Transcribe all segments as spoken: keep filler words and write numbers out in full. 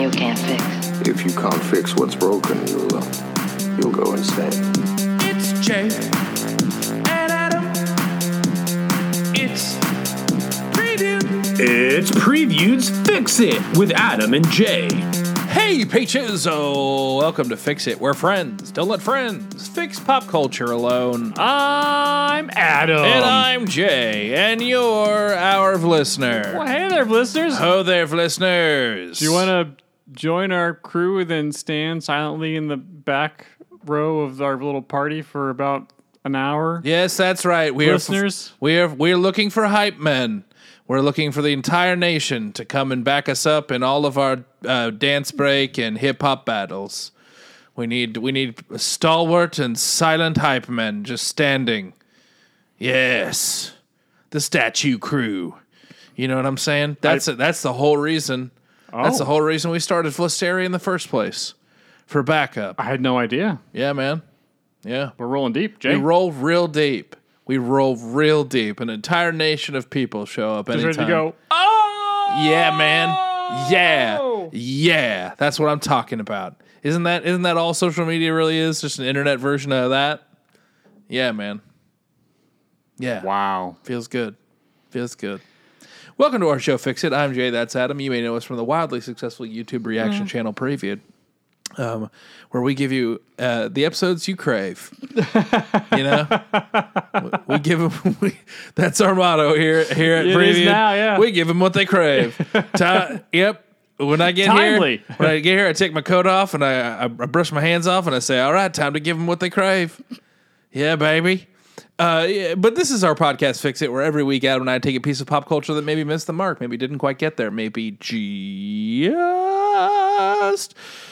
you can't fix. If you can't fix what's broken, you'll, uh, you'll go insane. It's Jay and Adam. It's Preview. It's Preview's Fix It with Adam and Jay. Hey, peaches! Oh, welcome to Fix It. We're friends. Don't let friends fix pop culture alone. I'm Adam. And I'm Jay, and you're our listener. Well, hey there, listeners. Oh there, listeners. Do you want to join our crew and then stand silently in the back row of our little party for about an hour? Yes, that's right. We Listeners? are f- we are we're looking for hype men. We're looking for the entire nation to come and back us up in all of our uh, dance break and hip hop battles. We need we need stalwart and silent hype men just standing. Yes, the statue crew. You know what I'm saying? That's I, a, that's the whole reason. Oh. That's the whole reason we started Flisteria in the first place, for backup. I had no idea. Yeah, man. Yeah, We're rolling deep, Jay. we roll real deep. We roll real deep. An entire nation of people show up Just anytime. ready to go. Oh! Yeah, man. Yeah. Yeah. That's what I'm talking about. Isn't that isn't that all social media really is? Just an internet version of that? Yeah, man. Yeah. Wow. Feels good. Feels good. Welcome to our show, Fix It. I'm Jay, that's Adam. You may know us from the wildly successful YouTube reaction Mm. channel Previewed, um, where we give you uh, the episodes you crave. You know? we give them, we, that's our motto here, here at It Previewed. is now, yeah. We give them what they crave. Ti- yep. When I get Timely. here, when I get here, I take my coat off and I, I, I brush my hands off and I say, all right, time to give them what they crave. Yeah, baby. Uh, yeah, but this is our podcast, Fix It, where every week Adam and I take a piece of pop culture that maybe missed the mark, maybe didn't quite get there, maybe just,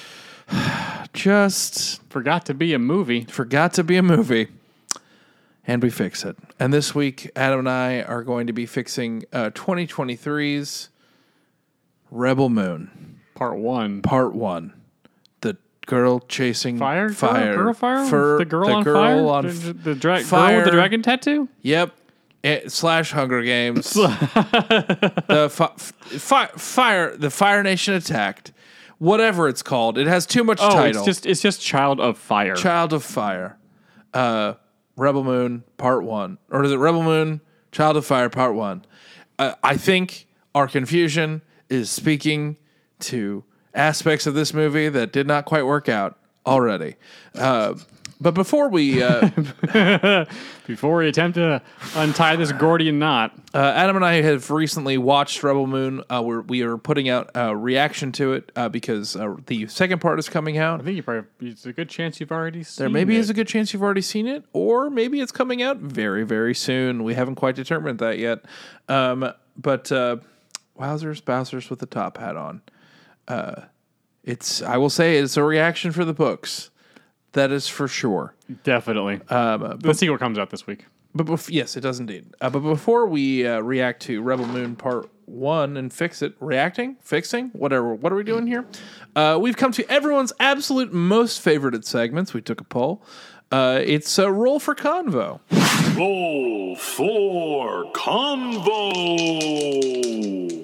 just Forgot to be a movie. forgot to be a movie, and we fix it. And this week, Adam and I are going to be fixing uh, twenty twenty-three's Rebel Moon, Part one. Part One. The girl chasing Fire? fire. Girl, girl fire? Fir- the girl the on girl fire? on the the dra- fire. girl with the dragon tattoo? Yep. Eh, slash Hunger Games. the fi- fi- fire, the Fire Nation attacked. Whatever it's called, it has too much Oh, title. it's just it's just Child of Fire. Child of Fire, uh, Rebel Moon Part One, or is it Rebel Moon Child of Fire Part One? Uh, I think our confusion is speaking to aspects of this movie that did not quite work out already. Uh, But before we, uh, Before we attempt to untie this Gordian knot. uh, Adam and I have recently watched Rebel Moon. Uh, we're, we are putting out a reaction to it uh, because uh, the second part is coming out. I think you probably it's a good chance you've already seen There maybe it. is a good chance you've already seen it, or maybe it's coming out very, very soon. We haven't quite determined that yet. Um, but uh, wowzers, bowsers with the top hat on. Uh, it's I will say it's a reaction for the books. That is for sure. Definitely. Um, the sequel comes out this week. But bef- yes, it does indeed. Uh, but before we uh, react to Rebel Moon Part One and fix it, reacting, fixing, whatever. What are we doing here? Uh, we've come to everyone's absolute most favorited segments. We took a poll. Uh, it's a roll for convo. Roll for Convo.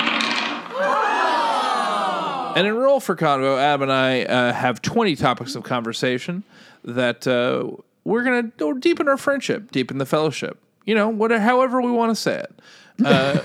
And in Roll for Convo, Adam and I uh, have twenty topics of conversation that uh, we're going to deepen our friendship, deepen the fellowship. You know, whatever, however we want to say it. Uh,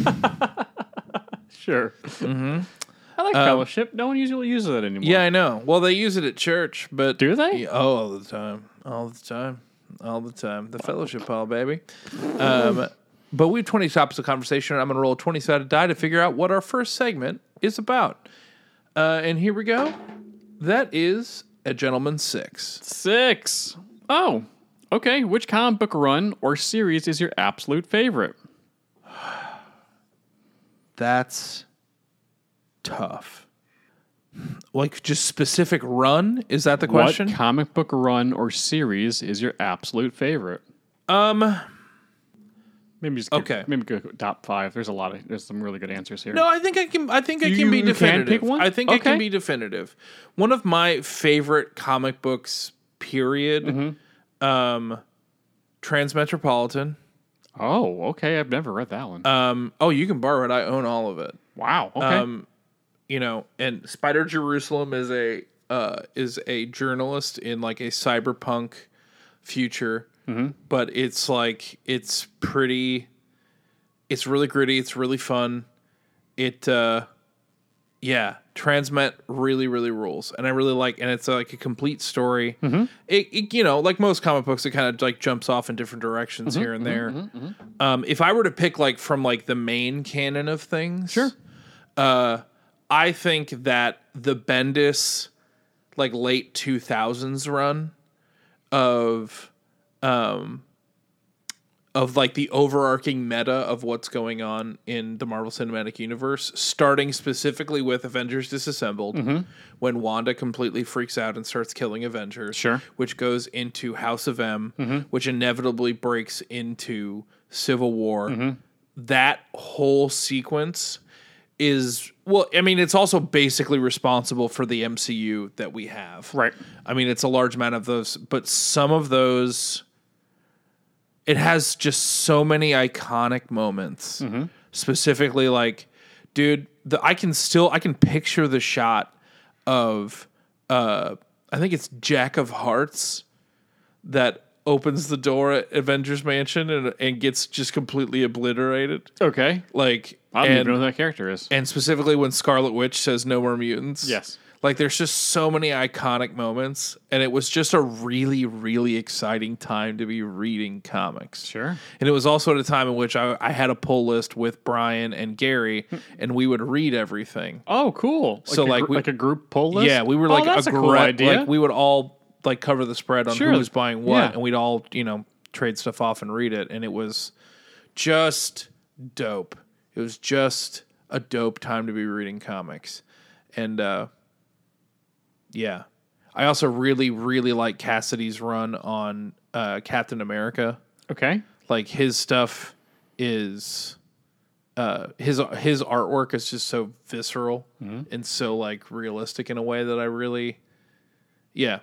Sure. Mm-hmm. I like fellowship. No one usually uses that anymore. yeah, I know. Well, they use it at church, but... Do they? Yeah, oh, all the time. All the time. All the time. The fellowship hall, baby. Um, but we have twenty topics of conversation, and I'm going to roll a twenty-sided die to figure out what our first segment is about. Uh, and here we go. That is A Gentleman Six. Six. Oh, okay. Which comic book run or series is your absolute favorite? That's tough. Like, just specific run? Is that the question? What comic book run or series is your absolute favorite? Um, Maybe just go, Okay. Maybe go top five. There's a lot of there's some really good answers here. no, I think I can. I think I You- can be you can definitive. pick one? I think I can Okay. be definitive. One of my favorite comic books, period, Mm-hmm. um, Transmetropolitan. Oh, okay. I've never read that one. Um, oh, you can borrow it. I own all of it. wow. Okay. Um, you know, and Spider Jerusalem is a uh, is a journalist in like a cyberpunk future, mm-hmm. but it's like it's pretty. It's really gritty. It's really fun. It, uh, yeah, Transmet really, really rules, and I really like. And it's uh, like a complete story. Mm-hmm. It, it, you know, like most comic books, it kind of like jumps off in different directions mm-hmm, here and there. Mm-hmm, mm-hmm. Um, if I were to pick like from like the main canon of things, sure. Uh, I think that the Bendis, like late two thousands run of, um, of like the overarching meta of what's going on in the Marvel Cinematic Universe, starting specifically with Avengers Disassembled, mm-hmm. when Wanda completely freaks out and starts killing Avengers, sure. which goes into House of M, mm-hmm. which inevitably breaks into Civil War. Mm-hmm. That whole sequence is, well, I mean, it's also basically responsible for the M C U that we have. Right. I mean, it's a large amount of those, but some of those, it has just so many iconic moments. Mm-hmm. Specifically, like, dude, the, I can still, I can picture the shot of, uh, I think it's Jack of Hearts that opens the door at Avengers Mansion and, and gets just completely obliterated. Okay. Like, I don't and, even know who that character is. And specifically when Scarlet Witch says no more mutants. Yes. Like, there's just so many iconic moments, and it was just a really, really exciting time to be reading comics. Sure. And it was also at a time in which I, I had a pull list with Brian and Gary, and we would read everything. Oh, cool. So, like, like, a, gr- we, like a group pull list? Yeah, we were oh, like that's a, a cool gra- idea. Like, we would all like cover the spread on sure. who was buying what, yeah. and we'd all, you know, trade stuff off and read it, and it was just dope. It was just a dope time to be reading comics. And, uh, yeah. I also really, really like Cassidy's run on uh, Captain America. Okay. Like, his stuff is... Uh, his his artwork is just so visceral mm-hmm. and so, like, realistic in a way that I really... Yeah.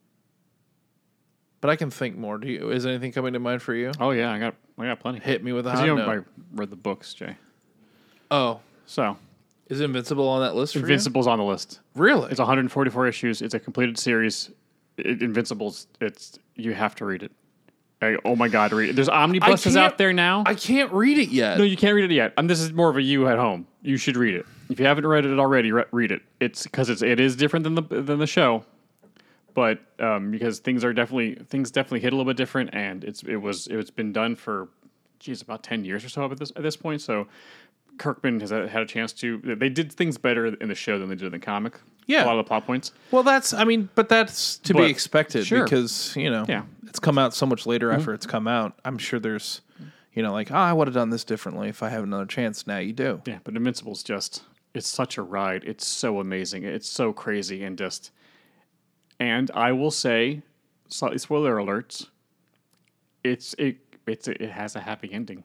But I can think more. Do you? Is anything coming to mind for you? Oh, yeah. I got I got plenty. Hit me with a hot you note. know, I read the books, Jay. Oh. So... Is Invincible on that list for Invincible's you? on the list. Really? It's one hundred forty-four issues. It's a completed series. It, Invincible's, it's, you have to read it. I, oh my God, read it. There's omnibuses out there now. I can't read it yet. No, you can't read it yet. Um, this is more of a you at home. You should read it. If you haven't read it already, re- read it. It's because it's it is different than the than the show, but um, because things are definitely things definitely hit a little bit different, and it's it was it's been done for, geez, about ten years or so at this at this point. So Kirkman has had a chance to. They did things better in the show than they did in the comic. Yeah, a lot of the plot points. Well, that's I mean, but that's to but, be expected sure. because you know yeah. it's come out so much later Mm-hmm. after it's come out. I'm sure there's, you know, like oh, I would have done this differently if I have another chance. Now you do. Yeah, but Invincible's just it's such a ride. It's so amazing. It's so crazy and just. And I will say, slightly spoiler alerts. It's it it's it has a happy ending.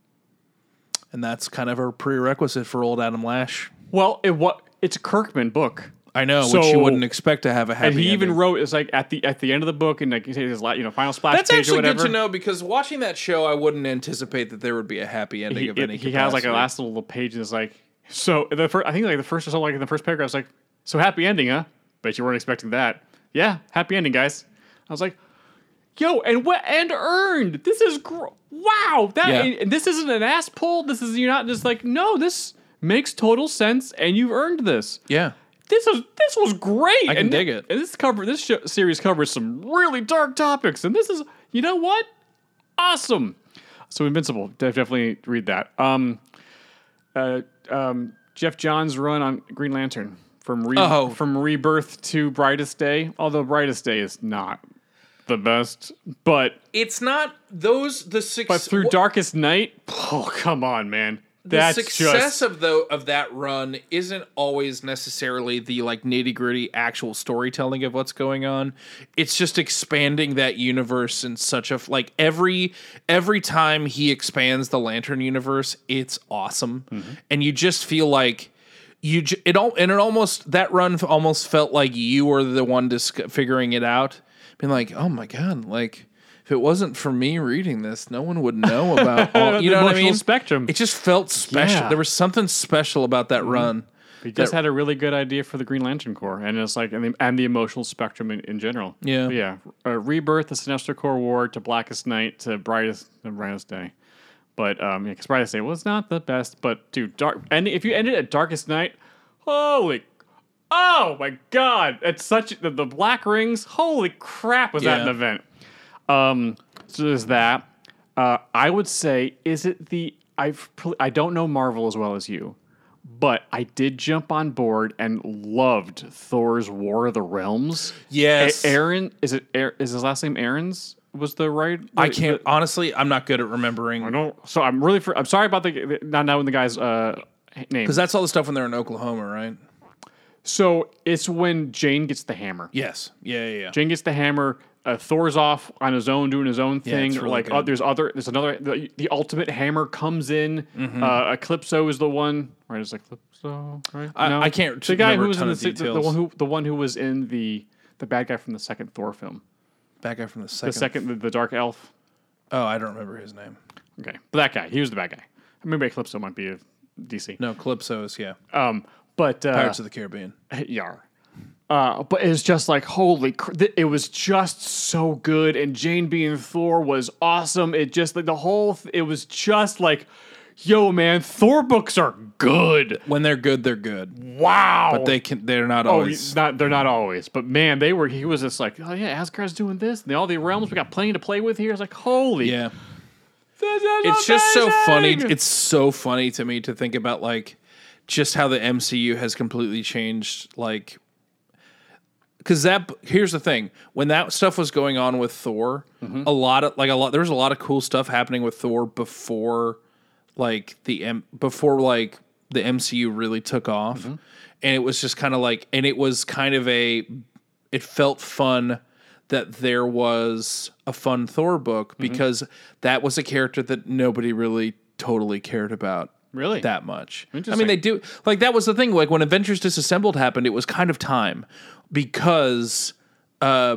And that's kind of a prerequisite for old Adam Lash. Well, it what it's a Kirkman book. I know, So- which you wouldn't expect to have a happy And he even ending. wrote it's like at the at the end of the book and like you say his la- you know final splash That's page or actually whatever. good to know because watching that show, I wouldn't anticipate that there would be a happy ending He, of it- any he has like a capacity. last little page and it's like so the first I think like the first or so like in the first paragraph it's like so happy ending, huh? Bet you weren't expecting that. Yeah, happy ending, guys. I was like, yo, and what and earned. This is gr- wow. That Yeah. and this isn't an ass pull. This is you're not just like no. This makes total sense, and you've earned this. Yeah. This is this was great. I can and dig th- it. And this cover this show, series covers some really dark topics, and this is you know what, awesome. So Invincible, def- definitely read that. Um, uh, um, Jeff Johns' run on Green Lantern from re- Oh. from Rebirth to Brightest Day. Although Brightest Day is not the best, but It's not those the six. but through wh- Darkest Night. Oh come on, man. the That's success just of the of that run isn't always necessarily the like nitty gritty actual storytelling of what's going on. It's just expanding that universe in such a like every every time he expands the Lantern universe, it's awesome, Mm-hmm. and you just feel like. You j- it all and it almost that run f- almost felt like you were the one dis- figuring it out, being like, oh my god, like if it wasn't for me reading this, no one would know about all. You The know what I emotional mean? spectrum. It just felt special. Yeah. There was something special about that run He just that- had a really good idea for the Green Lantern Corps, and it's like, and the, and the emotional spectrum in, in general. Yeah. But yeah. Uh, Rebirth, the Sinestro Corps War, to Blackest Night, to Brightest, uh, Brightest Day. But um, because Brightest Day was not the best, but dude, dark. And if you ended at Darkest Night, holy, oh my god, it's such the, the Black Rings. Holy crap, was that Yeah. an event? Um, so there's that. Uh, I would say, is it the I've pl- I don't know Marvel as well as you, but I did jump on board and loved Thor's War of the Realms. Yes. A- Aaron, is it? Aaron, is his last name Aaron's? Was the right? I the- can't the- honestly. I'm not good at remembering I don't. So I'm really. For, I'm sorry about the, the not knowing the guy's uh, name. because that's all the stuff when they're in Oklahoma, right? So it's when Jane gets the hammer. Yes. Yeah. Yeah. yeah. Jane gets the hammer. Uh, Thor's off on his own, doing his own thing. it's really like good. uh, there's other. There's another. The, the ultimate hammer comes in. Mm-hmm. Uh, Eclipso is the one. Right? It's Eclipso. Right? I- I can't The guy remember who a was ton in the, of si- the, the details. one who the one who was in the the bad guy from the second Thor film. Back guy from the The second. second the, the dark elf. Oh, I don't remember his name. Okay, but that guy. He was the bad guy. Maybe Eclipso might be a D C. No, Calypso is yeah. Um, but uh, Pirates of the Caribbean. Yar. Uh, but it's just like, holy, cr- th- it was just so good. And Jane being Thor was awesome. It just, like, the whole, th- it was just like, yo, man, Thor books are good. When they're good, they're good. Wow. But they can. They're not Oh, always. not, they're not always. But man, they were, he was just like, oh, yeah, Asgard's doing this. And all the realms, we got plenty to play with here. It's like, holy. yeah. This is It's just so funny. amazing. It's so funny to me to think about like just how the M C U has completely changed. Like, because that here's the thing: when that stuff was going on with Thor, Mm-hmm. a lot of like a lot there was a lot of cool stuff happening with Thor before like the M before like the M C U really took off, Mm-hmm. and it was just kind of like, and it was kind of a, it felt fun that there was a fun Thor book Mm-hmm. because that was a character that nobody really totally cared about Really? that much. I Interesting. mean, they do like that was the thing. Like when Avengers Disassembled happened, it was kind of time because uh,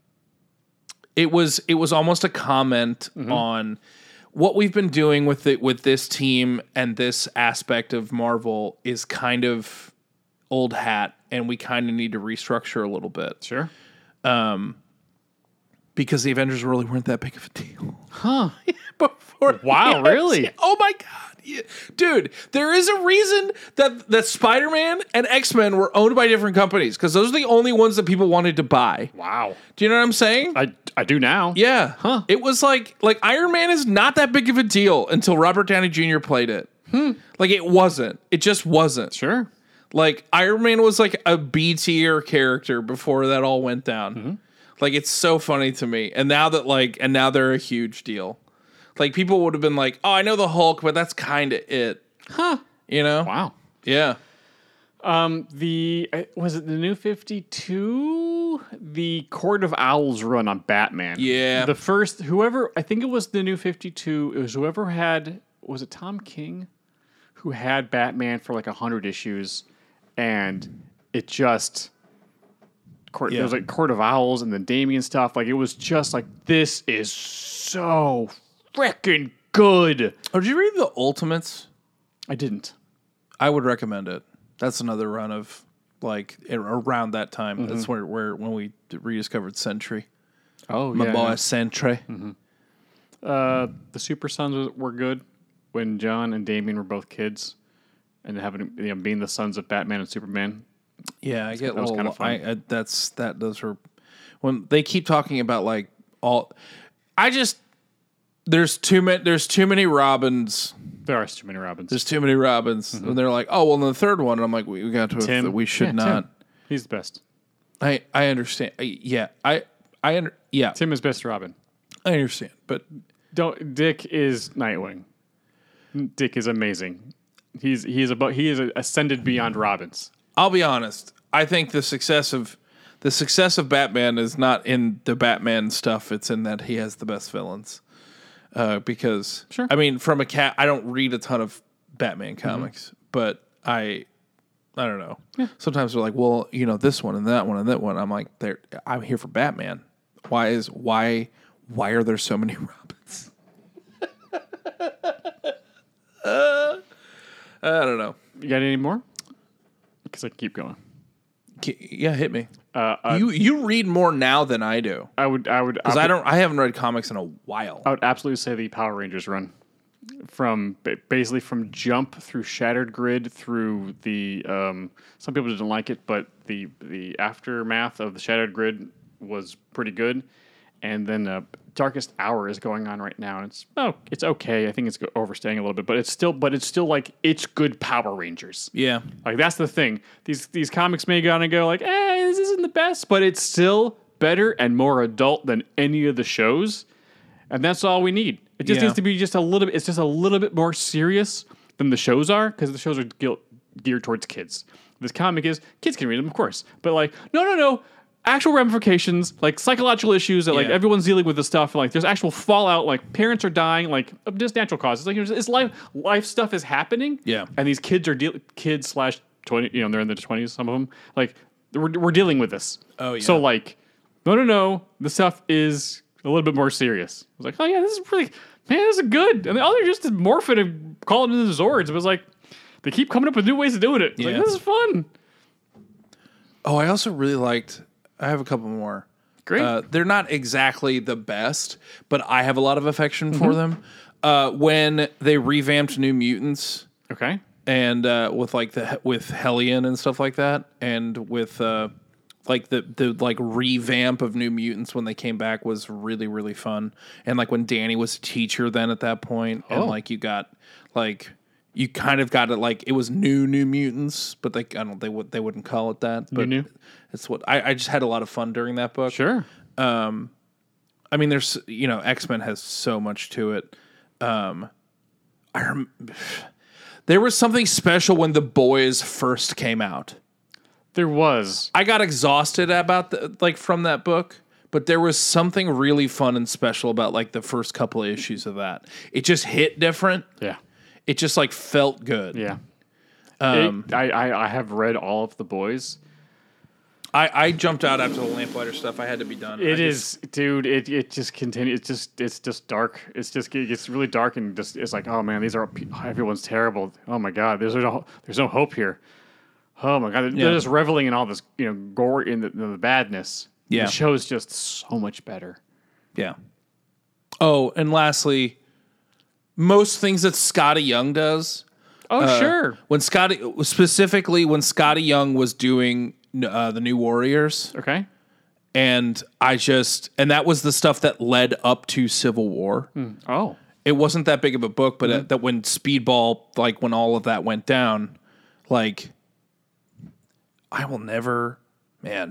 it was it was almost a comment Mm-hmm. on what we've been doing with it with this team and this aspect of Marvel is kind of old hat, and we kind of need to restructure a little bit Sure. because the Avengers really weren't that big of a deal. Huh. Before Wow, the really? M C U. Oh my god. Yeah. Dude, there is a reason that that Spider-Man and X-Men were owned by different companies because those are the only ones that people wanted to buy. Wow. Do you know what I'm saying? I, I do now. yeah. Huh. It was like like Iron Man is not that big of a deal until Robert Downey Junior played it. Like it wasn't. It just wasn't. Sure. Like Iron Man was like a B tier character before that all went down. Mm-hmm. Like it's so funny to me. And now that like and now they're a huge deal. Like people would have been like, "Oh, I know the Hulk, but that's kind of it." Huh. You know? Wow. Yeah. Um, the uh, was it the New fifty-two? The Court of Owls run on Batman. Yeah. The first whoever I think it was the New fifty-two. It was whoever had was it Tom King, who had Batman for like a hundred issues, and it just court. Yeah. There was like Court of Owls and then Damien stuff. Like it was just like this is so freaking good. Oh, did you read the Ultimates? I didn't. I would recommend it. That's another run of like a- around that time. Mm-hmm. That's where where when we rediscovered Sentry. Oh My yeah. boy Sentry. Uh, the Super Sons was- were good when John and Damien were both kids, and having you know, being the sons of Batman and Superman. Yeah, I get that was little. kinda fun. I, I, that's that. Those are when they keep talking about like all. I just there's too many. There's too many Robins. There are too many Robins. There's too many Robins, and they're like, oh well, in the third one, and I'm like, we, we got to. Tim. We should Yeah, not. Tim. He's the best. I I understand. I, yeah, I I under, yeah. Tim is best Robin. I understand, but Don't. Dick is Nightwing. Dick is amazing. He's he is about he is ascended beyond Robins. I'll be honest. I think the success of the success of Batman is not in the Batman stuff. It's in that he has the best villains. Uh, because Sure. I mean, from a cat, I don't read a ton of Batman comics, but I, I don't know. Sometimes they're like, well, you know, this one and that one and that one. I'm like, they're, I'm here for Batman. Why is why why are there so many Robins? uh, I don't know. You got any more? because I can keep going. Yeah, hit me. Uh, uh, you you read more now than I do. I would, I would, Because I don't. I haven't read comics in a while. I would absolutely say the Power Rangers run, from ba- basically from Jump through Shattered Grid through the. Um, some people didn't like it, but the the aftermath of the Shattered Grid was pretty good, and then uh, Darkest Hour is going on right now, and it's oh, it's okay. I think it's go- overstaying a little bit, but it's still, but it's still like it's good Power Rangers. Yeah. Like that's the thing. These these comics may go on and go like, eh, this isn't the best, but it's still better and more adult than any of the shows, and that's all we need. It just Yeah. needs to be just a little bit. It's just a little bit more serious than the shows are, because the shows are ge- geared towards kids. This comic is kids can read them, of course, but like no, no, no. Actual ramifications, like psychological issues that like Yeah. everyone's dealing with this stuff. And, like there's actual fallout, like parents are dying, like of just natural causes. Like it's, it's life, life stuff is happening. Yeah. and these kids are deal kids slash twenty. You know, they're in their twenties. Some of them, like we're we're dealing with this. Oh, yeah. So like, no, no, no. The stuff is a little bit more serious. I was like, oh yeah, this is really man, this is good. And the other just morphing and calling in the Zords. It was like they keep coming up with new ways of doing it. It's Yeah. like this is fun. Oh, I also really liked. I have a couple more. Great. Uh, they're not exactly the best, but I have a lot of affection for them. Uh, when they revamped New Mutants Okay. and uh, with like the with Hellion and stuff like that, and with uh, like the the like revamp of New Mutants when they came back was really really fun. And like when Danny was a teacher then at that point, and Oh. like you got like. You kind of got it like it was new New Mutants, but they I don't they would they wouldn't call it that. But New? it's what I, I just had a lot of fun during that book. Sure. I mean, there's you know X-Men has so much to it. Um, I rem- there was something special when The Boys first came out. There was. I got exhausted about the, like from that book, but there was something really fun and special about like the first couple of issues of that. It just hit different. Yeah. It just like felt good. Yeah. Um, It- I, I, I have read all of The Boys. I, I jumped out after the Lamplighter stuff. I had to be done. It I is, dude. It it just continues. It's just it's just dark. It's just it gets really dark and just it's like, oh man, these are everyone's terrible. Oh my god, there's no there's no hope here. Oh my god, they're, Yeah. they're just reveling in all this you know gore in the, the badness. Yeah. The show's just so much better. Yeah. Oh, and lastly, most things that Scotty Young does. Oh uh, sure. When Scotty, specifically when Scotty Young was doing uh, the New Warriors, Okay. and I just, and that was the stuff that led up to Civil War. Oh. It wasn't that big of a book, but uh, that when Speedball, like when all of that went down, like I will never, man.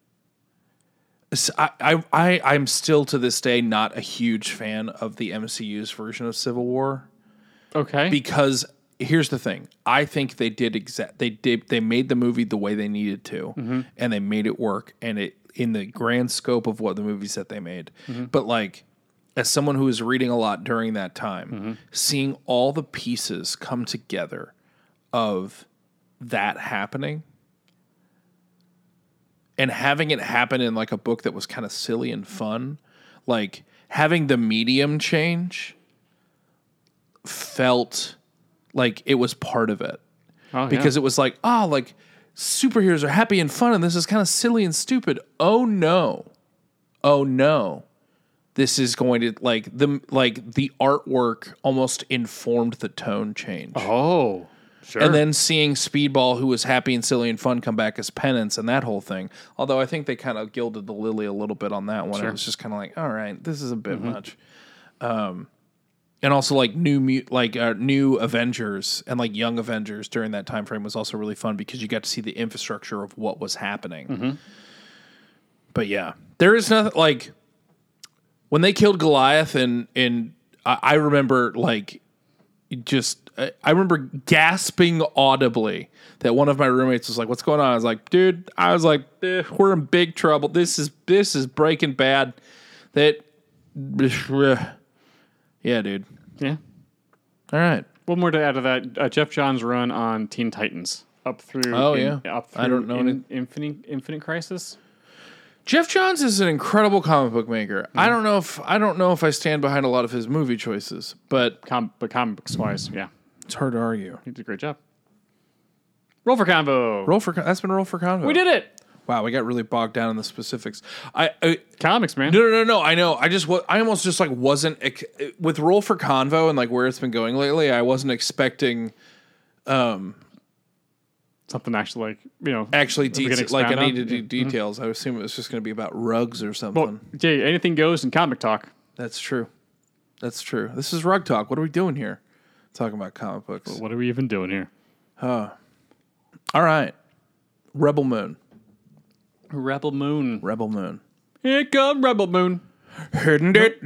S- I, I, I, I'm still to this day not a huge fan of the M C U's version of Civil War Okay. because here's the thing: I think they did exact. They did. They made the movie the way they needed to, and they made it work. And it in the grand scope of what the movies that they made. But like, as someone who was reading a lot during that time, seeing all the pieces come together of that happening. And having it happen in like a book that was kind of silly and fun, like having the medium change felt like it was part of it. oh, Because it was like, oh, like superheroes are happy and fun and this is kind of silly and stupid. Oh no. Oh no. This is going to like the like the artwork almost informed the tone change. yeah. Oh. Sure. And then seeing Speedball, who was happy and silly and fun, come back as Penance and that whole thing. Although I think they kind of gilded the lily a little bit on that one. Sure. It was just kind of like, all right, this is a bit much. Um, and also like new mut- like uh, new Avengers and like young Avengers during that time frame was also really fun because you got to see the infrastructure of what was happening. But yeah, there is nothing like when they killed Goliath and in I, I remember like just I I remember gasping audibly that one of my roommates was like, "What's going on?" I was like, "Dude," I was like, eh, "We're in big trouble. This is this is Breaking Bad." That, yeah, dude. yeah. All right. One more to add to that. Uh, Jeff Johns' run on Teen Titans up through. Oh, in- yeah. Up through I don't know in, any- Infinite Infinite Crisis. Jeff Johns is an incredible comic book maker. I don't know if I don't know if I stand behind a lot of his movie choices, but Com- but comic books wise, yeah, it's hard to argue. he did a great job. Roll for convo. Roll for that's been roll for convo. We did it. Wow, we got really bogged down in the specifics. I, I Comics, man. no no no no. I know. I just wa- I almost just like wasn't ex- with roll for convo and like where it's been going lately. I wasn't expecting Something actually like, you know. actually we can deta- like I expand on. needed to Yeah. do details. I assume it was just going to be about rugs or something. Well, Jay, anything goes in comic talk. That's true. That's true. This is Rug Talk. What are we doing here? Talking about comic books. What are we even doing here? All right. Rebel Moon. Rebel Moon. Rebel Moon. Here come Rebel Moon. But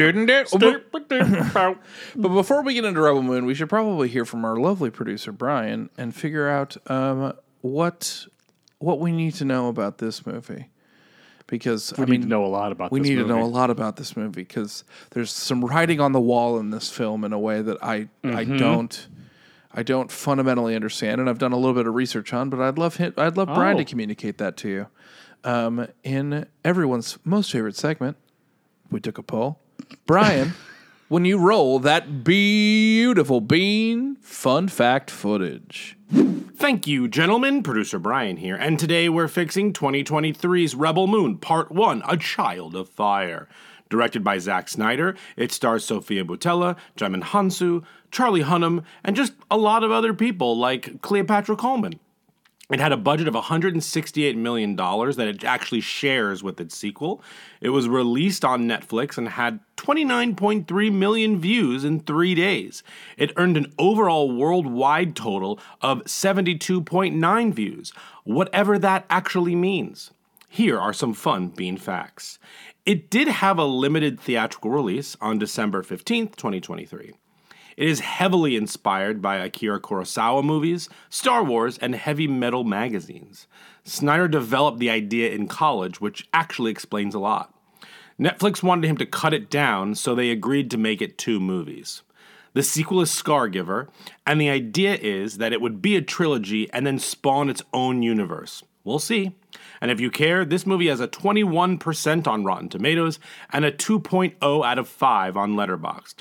Bow. before we get into Rebel Moon, we should probably hear from our lovely producer Brian and figure out um, what what we need to know about this movie. Because We I need mean, to know a lot about we this need movie. to know a lot about this movie because there's some writing on the wall in this film in a way that I I Mm-hmm. don't I don't fundamentally understand, and I've done a little bit of research on. But I'd love him, I'd love Brian Oh. to communicate that to you. Um, in everyone's most favorite segment, we took a poll. Brian, when you roll that beautiful bean fun fact footage. Thank you, gentlemen. Producer Brian here, and today we're fixing twenty twenty-three's Rebel Moon, Part one, A Child of Fire. Directed by Zack Snyder, it stars Sophia Boutella, Jaimin Hansu, Charlie Hunnam, and just a lot of other people like Cleopatra Coleman. It had a budget of one hundred sixty-eight million dollars that it actually shares with its sequel. It was released on Netflix and had twenty-nine point three million views in three days. It earned an overall worldwide total of seventy-two point nine views, whatever that actually means. Here are some fun bean facts. It did have a limited theatrical release on December fifteenth, twenty twenty-three. It is heavily inspired by Akira Kurosawa movies, Star Wars, and heavy metal magazines. Snyder developed the idea in college, which actually explains a lot. Netflix wanted him to cut it down, so they agreed to make it two movies. The sequel is Scargiver, and the idea is that it would be a trilogy and then spawn its own universe. We'll see. And if you care, this movie has a twenty-one percent on Rotten Tomatoes and a two point oh out of five on Letterboxd.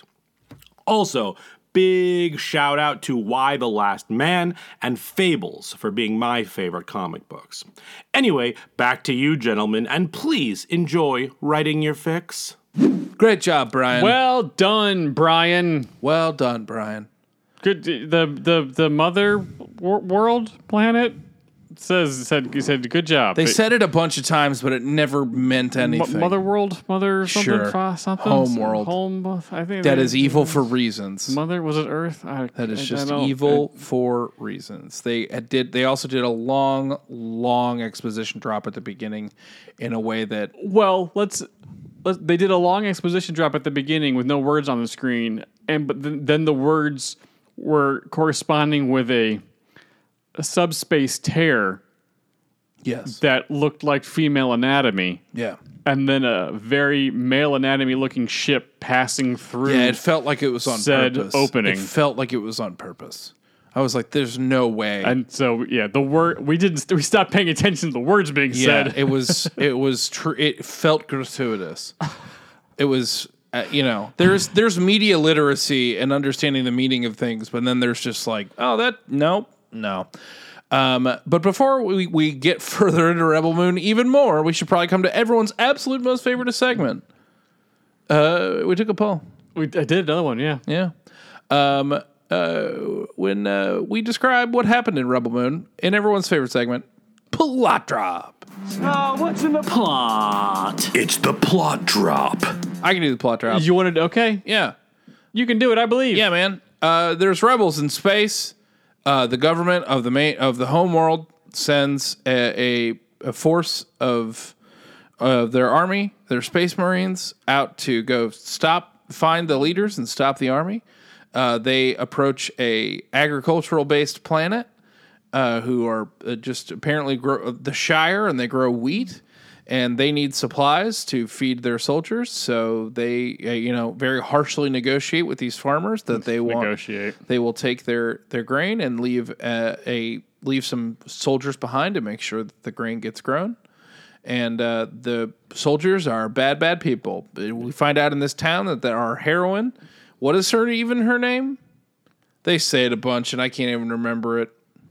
Also, big shout out to Y the Last Man and Fables for being my favorite comic books. Anyway, back to you, gentlemen, and please enjoy writing your fix. Great job, Brian. Well done, Brian. well done, Brian. Good. The the the mother wor- world planet says said you said good job. They It- said it a bunch of times, but it never meant Mo- anything. Mother world, mother something, Sure. fa- something, Home world. home. I think that they- is evil for reasons. Mother was it Earth? I, That is I- I just don't- evil for reasons. They had did. They also did a long, long exposition drop at the beginning, in a way that Well, let's, let's. They did a long exposition drop at the beginning with no words on the screen, and but th- then the words were corresponding with a, a subspace tear yes, that looked like female anatomy, yeah, and then a very male anatomy looking ship passing through. yeah. It felt like it was on said purpose. opening. It felt like it was on purpose. I was like, "There's no way." And so, yeah, the word we didn't. We stopped paying attention to the words being yeah, said. it was. It was true. It felt gratuitous. It was. Uh, you know, there's there's media literacy and understanding the meaning of things, but then there's just like, oh, that nope, no. Um, but before we, we get further into Rebel Moon even more, we should probably come to everyone's absolute most favorite segment. Uh, we took a poll. we I did another one. Yeah. Yeah. Um, uh, when uh, we describe what happened in Rebel Moon in everyone's favorite segment, plot drop. It's the plot drop. I can do the plot drop. You wanted okay? yeah. You can do it. I believe. Yeah, man. Uh, there's rebels in space. Uh, the government of the main of the home world sends a, a, a force of of their army, their space marines, out to go stop, find the leaders, and stop the army. Uh, they approach a agricultural based planet, uh, who are uh, just apparently grow the Shire, and they grow wheat. And they need supplies to feed their soldiers, so they, uh, you know, very harshly negotiate with these farmers that they want. Negotiate. They will take their, their grain and leave uh, a leave some soldiers behind to make sure that the grain gets grown. And uh, the soldiers are bad, bad people. We find out in this town that there are heroine. What is her even her name? They say it a bunch, and I can't even remember it.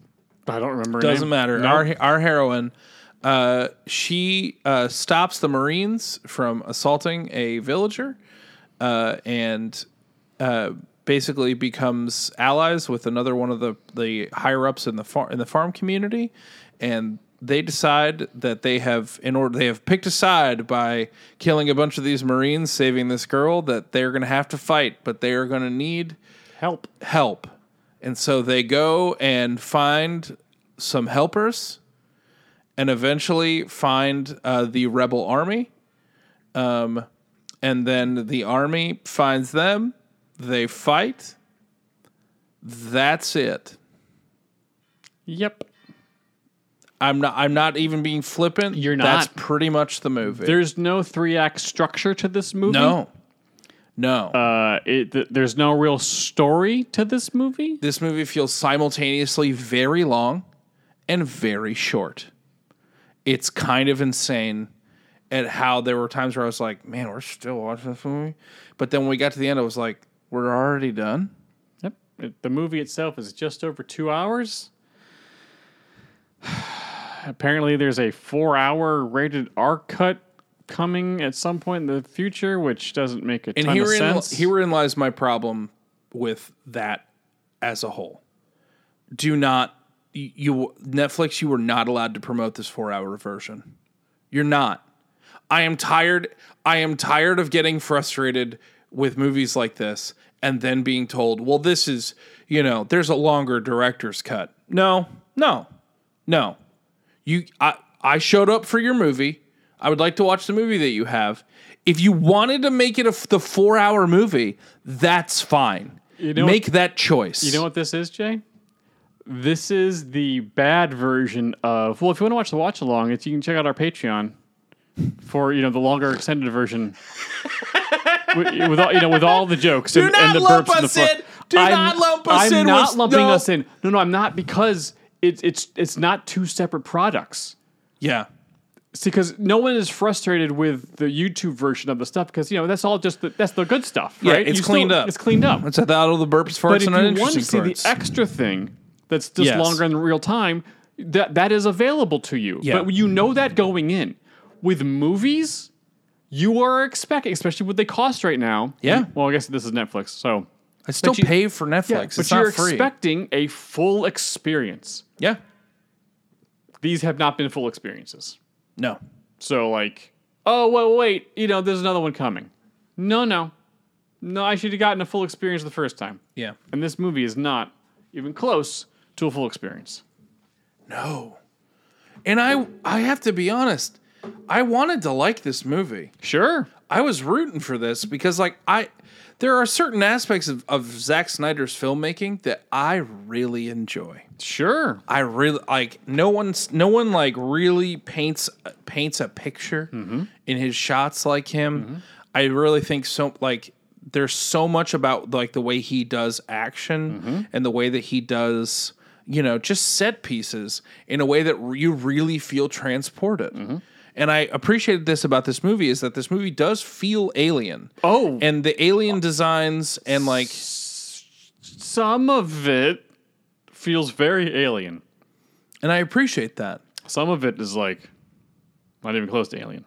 I don't remember. Her Doesn't name. matter. No? Our our heroine, uh, she uh, stops the Marines from assaulting a villager, uh, and uh, basically becomes allies with another one of the, the higher ups in the far, in the farm community, and they decide that they have in order they have picked a side by killing a bunch of these Marines, saving this girl, that they're going to have to fight, but they are going to need Help. help. And so they go and find some helpers and eventually find uh, the rebel army. Um, and then the army finds them. They fight. That's it. Yep. I'm not I'm not even being flippant. You're That's not. pretty much the movie. There's no three act structure to this movie. no. No. Uh, it, th- there's no real story to this movie. This movie feels simultaneously very long and very short. It's kind of insane at how there were times where I was like, man, we're still watching this movie. But then when we got to the end, I was like, we're already done? Yep. It, the movie itself is just over two hours. Apparently, there's a four-hour rated R cut coming at some point in the future, which doesn't make a And ton of herein, sense. herein lies my problem with that as a whole. Do not, you Netflix, you are not allowed to promote this four-hour version. You're not. I am tired. I am tired of getting frustrated with movies like this and then being told, well, this is, you know, there's a longer director's cut. No, no, no. You, I, I showed up for your movie. I would like to watch the movie that you have. If you wanted to make it a, the four-hour movie, that's fine. You know Make what- that choice. You know what this is, Jay? This is the bad version of. Well, if you want to watch the watch along, it's you can check out our Patreon for you know the longer extended version with, with all you know with all the jokes Do and, not and the lump burps and the us fluff. in. Do not lump us I'm in not with- lumping no. us in. No, no, I'm not because it's it's it's not two separate products. Yeah. See, because no one is frustrated with the YouTube version of the stuff because you know that's all just the, that's the good stuff, Yeah, right? it's You cleaned still- up. It's cleaned up. It's without all the burps, farts, But if and you uninteresting want to see parts. the extra thing that's just Yes. longer in real time, that that is available to you. Yeah. But you know that going in. With movies, you are expecting, especially what they cost right now. Yeah. Well, I guess this is Netflix, so I still but you- pay for Netflix. yeah, it's but not you're free. expecting a full experience. yeah. These have not been full experiences. No. So like, oh well, wait, you know, there's another one coming. No, no, no. I should have gotten a full experience the first time. Yeah. And this movie is not even close to a full experience. No. And I I have to be honest, I wanted to like this movie. Sure. I was rooting for this because like I there are certain aspects of, of Zack Snyder's filmmaking that I really enjoy. Sure. I really like no one's no one like really paints paints a picture Mm-hmm. in his shots like him. I really think so like there's so much about like the way he does action Mm-hmm. and the way that he does, you know, just set pieces in a way that you really feel transported. Mm-hmm. And I appreciated this about this movie is that this movie does feel alien. Oh. And the alien designs and like Some of it feels very alien. and I appreciate that. Some of it is like not even close to alien.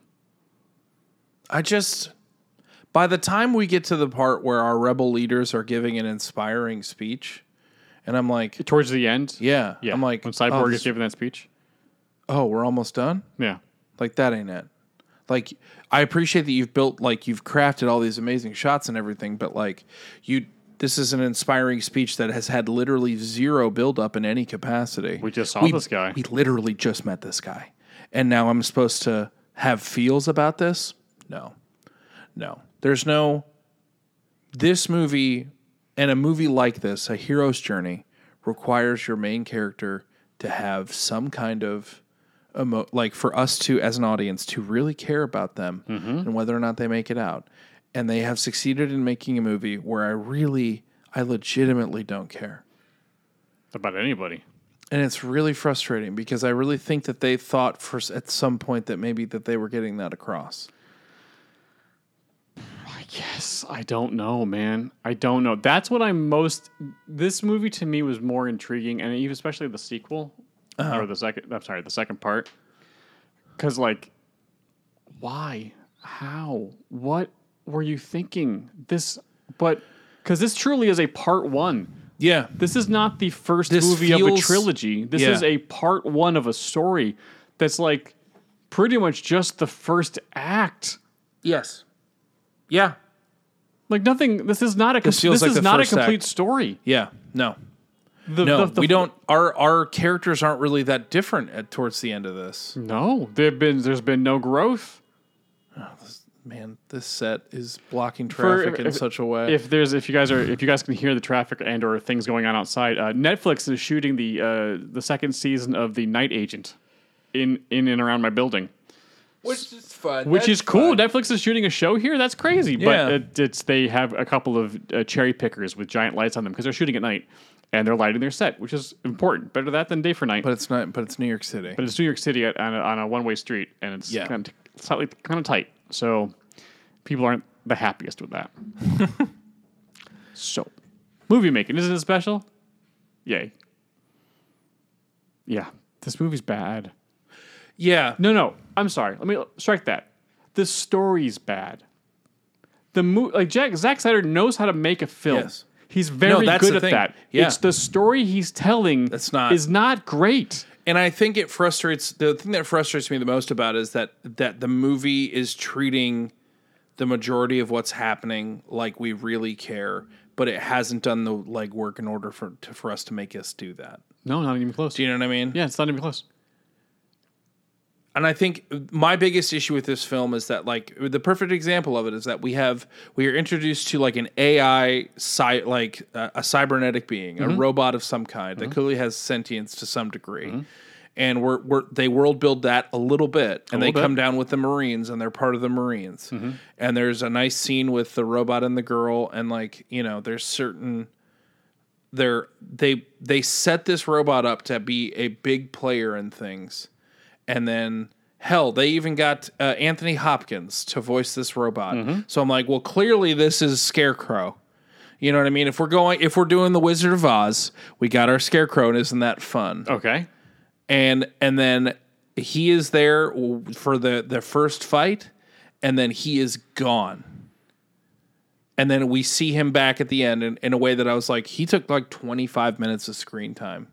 I just, by the time we get to the part where our rebel leaders are giving an inspiring speech, and I'm like, Towards the end. yeah, Yeah. I'm like, when Cyborg oh, is this- giving that speech. oh, we're almost done? Yeah. Like, that ain't it. Like, I appreciate that you've built, like, you've crafted all these amazing shots and everything, but, like, you, this is an inspiring speech that has had literally zero buildup in any capacity. We just saw this guy. We literally just met this guy. And now I'm supposed to have feels about this? No. No. There's no. This movie and a movie like this, A Hero's Journey, requires your main character to have some kind of. Emo- like for us to, as an audience, to really care about them and whether or not they make it out. And they have succeeded in making a movie where I really, I legitimately don't care. About anybody. And it's really frustrating because I really think that they thought for at some point that maybe that they were getting that across. I guess. I don't know, man. I don't know. That's what I'm most. This movie to me was more intriguing, and even especially the sequel uh-huh. or the second. I'm sorry, the second part. Because like, why? How? What were you thinking? This, but because this truly is a part one. Yeah. This is not the first This movie of a feels- trilogy. This yeah. is a part one of a story that's like pretty much just the first act. Yes. Yeah. Like nothing. This is not a. This This, feels this like is the not a first complete act. story. Yeah. No. The, No, the- the- we don't. Our our characters aren't really that different at, towards the end of this. No, there've been. There's been no growth. Man, this set is blocking For- traffic in if- such a way. If there's, if you guys are, if you guys can hear the traffic and or things going on outside, uh, Netflix is shooting the uh, the second season of The Night Agent in in and around my building, which is fun. which is cool. Netflix is shooting a show here. That's crazy. Yeah. But it, it's they have a couple of uh, cherry pickers with giant lights on them because they're shooting at night and they're lighting their set, which is important. Better that than day for night. But it's not. But it's New York City. But it's New York City at, on a, on a one way street, and it's Yeah. kind of slightly kind of tight. So people aren't the happiest with that. So, movie making, isn't it special? Yay. Yeah, this movie's bad. yeah. No, no, I'm sorry. Let me strike that. The story's bad. The mo- like Jack Zack Snyder knows how to make a film. Yes. He's very that's good the at thing. that. Yeah. It's the story he's telling That's not- is not great. And I think it frustrates. The thing that frustrates me the most about it is that that the movie is treating the majority of what's happening like we really care, but it hasn't done the legwork in order for to, for us to make us do that. No, not even close. Do you know what I mean? Yeah, it's not even close. And I think my biggest issue with this film is that, like, the perfect example of it is that we have we are introduced to like an A I, cy- like uh, a cybernetic being, Mm-hmm. a robot of some kind that clearly has sentience to some degree, and we're, we're they world build that a little bit, and they little bit. come down with the Marines, and they're part of the Marines, and there's a nice scene with the robot and the girl, and like you know, there's certain. They're, they they set this robot up to be a big player in things. And then, hell, they even got uh, Anthony Hopkins to voice this robot. So I'm like, well, clearly this is Scarecrow. You know what I mean? If we're going, if we're doing the Wizard of Oz, we got our Scarecrow, and isn't that fun? Okay. And and then he is there for the the first fight, and then he is gone. And then we see him back at the end in, in a way that I was like, he took like twenty-five minutes of screen time.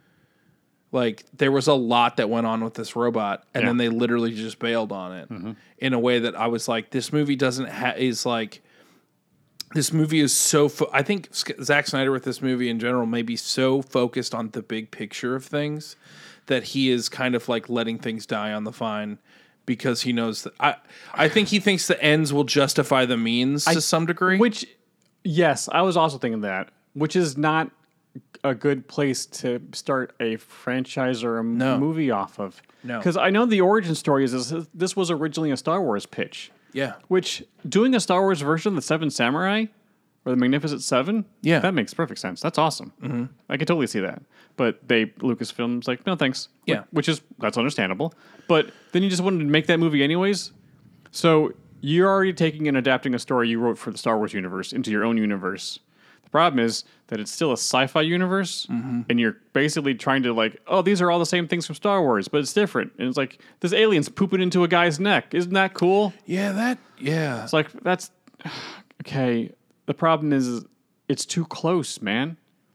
Like, there was a lot that went on with this robot, and Yeah. then they literally just bailed on it in a way that I was like, this movie doesn't have, is like, this movie is so, fo- I think Sk- Zack Snyder with this movie in general may be so focused on the big picture of things that he is kind of like letting things die on the vine because he knows that, I, I think he thinks the ends will justify the means to some degree. Which, yes, I was also thinking that, which is not a good place to start a franchise or a m- No. movie off of. No. Because I know the origin story is this, this was originally a Star Wars pitch. Yeah. Which, doing a Star Wars version of the Seven Samurai or the Magnificent Seven, Yeah. that makes perfect sense. That's awesome. Mm-hmm. I can totally see that. But they, Lucasfilm's like, no thanks. Yeah. Which is, that's understandable. But then you just wanted to make that movie anyways. So you're already taking and adapting a story you wrote for the Star Wars universe into your own universe. The problem is that it's still a sci-fi universe, and you're basically trying to like, oh, these are all the same things from Star Wars, but it's different. And it's like, this alien's pooping into a guy's neck. Isn't that cool? Yeah, that, yeah. It's like, that's, okay. The problem is, is it's too close, man.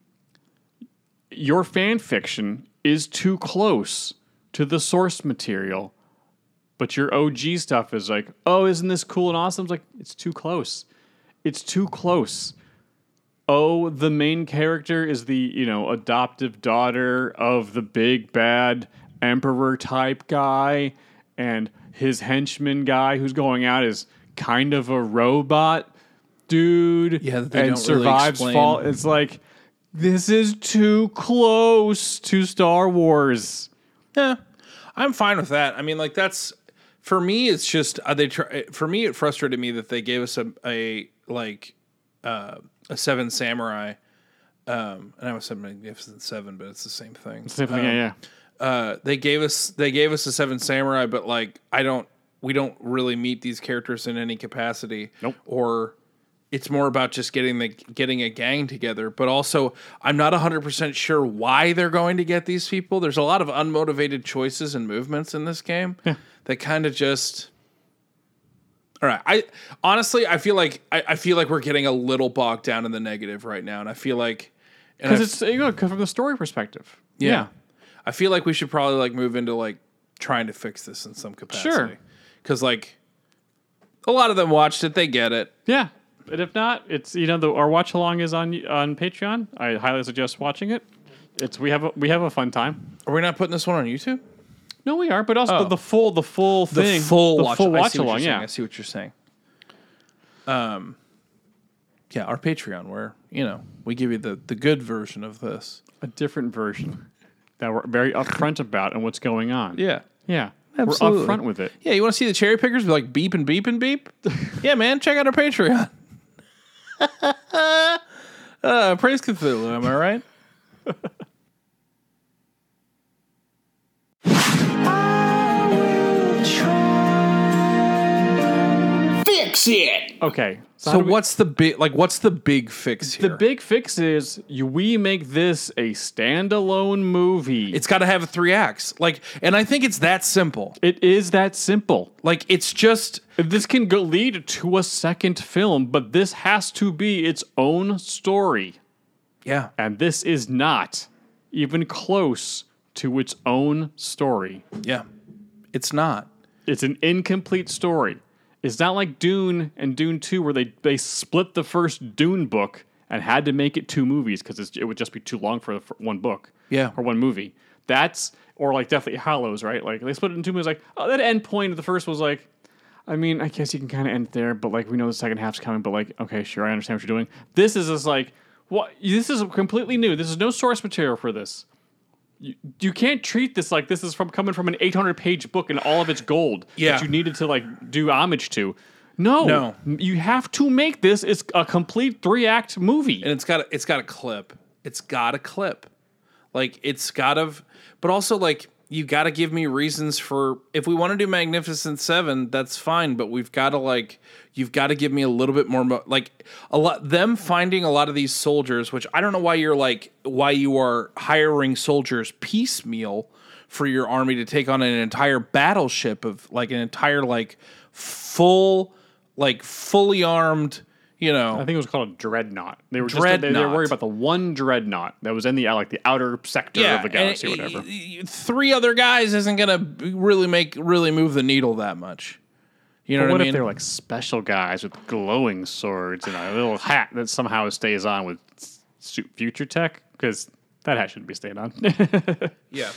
Your fan fiction is too close to the source material, but your O G stuff is like, oh, isn't this cool and awesome? It's like, it's too close. It's too close. Oh, the main character is the, you know, adoptive daughter of the big bad emperor type guy, and his henchman guy who's going out is kind of a robot dude. Yeah, that they and don't really survives explain. fall. It's like, this is too close to Star Wars. Yeah, I'm fine with that. I mean, like that's for me. It's just uh, they. Try, for me, it frustrated me that they gave us a, a like uh, a Seven Samurai, um, and I was saying Magnificent Seven, but it's the same thing. Same thing, yeah, yeah. Uh, they gave us they gave us a Seven Samurai, but like I don't we don't really meet these characters in any capacity. Nope. Or it's more about just getting the getting a gang together. But also, I'm not one hundred percent sure why they're going to get these people. There's a lot of unmotivated choices and movements in this game Yeah. that kind of just. All right, I honestly I feel like I, I feel like we're getting a little bogged down in the negative right now, and I feel like Because it's you know from the story perspective. yeah. yeah. I feel like we should probably like move into like trying to fix this in some capacity. Sure. Because like a lot of them watched it, they get it. Yeah, but if not, it's you know the our watch along is on on Patreon. I highly suggest watching it. It's we have a, we have a fun time. Are we not putting this one on YouTube? No, we are, but also Oh. the, the full the full thing, the full the watch, full I watch see what along. you're saying. Yeah, I see what you're saying. Um, yeah, our Patreon, where you know we give you the the good version of this. a different version that we're very upfront about and what's going on. Yeah, yeah, Absolutely. we're upfront with it. yeah. You want to see the cherry pickers be like beep and beep and beep? Yeah, man, check out our Patreon. uh, praise Cthulhu, am I right? Fix it! Okay, So so, how do we- what's the big like? What's the big fix here? the big fix is you, we make this a standalone movie. It's got to have three acts. Like, and I think it's that simple. it is that simple. Like, it's just This can go lead to a second film, but this has to be its own story. yeah, And this is not even close to its own story. yeah. It's not. It's an incomplete story. It's not like Dune and Dune two where they, they split the first Dune book and had to make it two movies because it would just be too long for, the, for one book. Yeah. Or one movie. That's, or like Deathly Hallows, right? Like they split it in two movies. Like, oh, that end point of the first was like, I mean, I guess you can kind of end it there, but like we know the second half's coming, but like, okay, sure, I understand what you're doing. This is just like, what? This is completely new. This is no source material for this. You, you can't treat this like this is from coming from an eight hundred page book and all of its gold Yeah. that you needed to like do homage to. No, No. you have to make this. It's a complete three act movie. And it's got a, it's got a clip. It's got a clip. Like, it's got to, but also like you got to give me reasons for, if we want to do Magnificent Seven, that's fine, but we've got to like, you've got to give me a little bit more, mo- like a lot, them finding a lot of these soldiers, which I don't know why you're like, why you are hiring soldiers piecemeal for your army to take on an entire battleship of like an entire like full, like fully armed, you know. I think it was called a dreadnought. They were just they, they were Dreadnought. worried about the one dreadnought that was in the like the outer sector of the galaxy or and, whatever. y- y- Three other guys isn't gonna b- really make really move the needle that much. You know But what, what I if mean? they're like special guys with glowing swords and a little hat that somehow stays on with s- su- future tech? Because that hat shouldn't be staying on. yeah.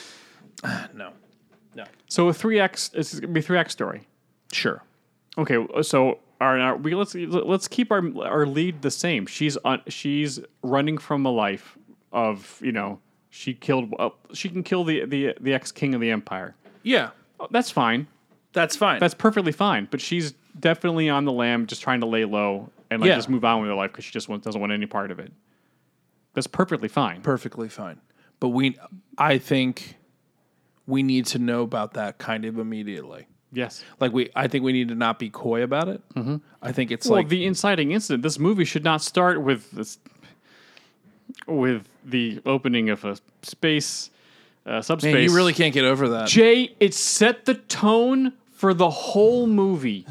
no. No. So a three X, it's gonna be a three X story. Sure. Okay, so our, our we let's let's keep our our lead the same. She's on she's running from a life of you know she killed uh, she can kill the the the ex king of the empire. Yeah. Oh, that's fine. That's fine. That's perfectly fine. But she's definitely on the lam, just trying to lay low and like Yeah. just move on with her life because she just want, doesn't want any part of it. That's perfectly fine. perfectly fine. But we, I think, we need to know about that kind of immediately. Yes. Like we, I think we need to not be coy about it. Mm-hmm. I think it's Well, like the inciting incident. This movie should not start with this, with the opening of a space, uh, subspace. man, you really can't get over that. Jay, it set the tone for the whole movie.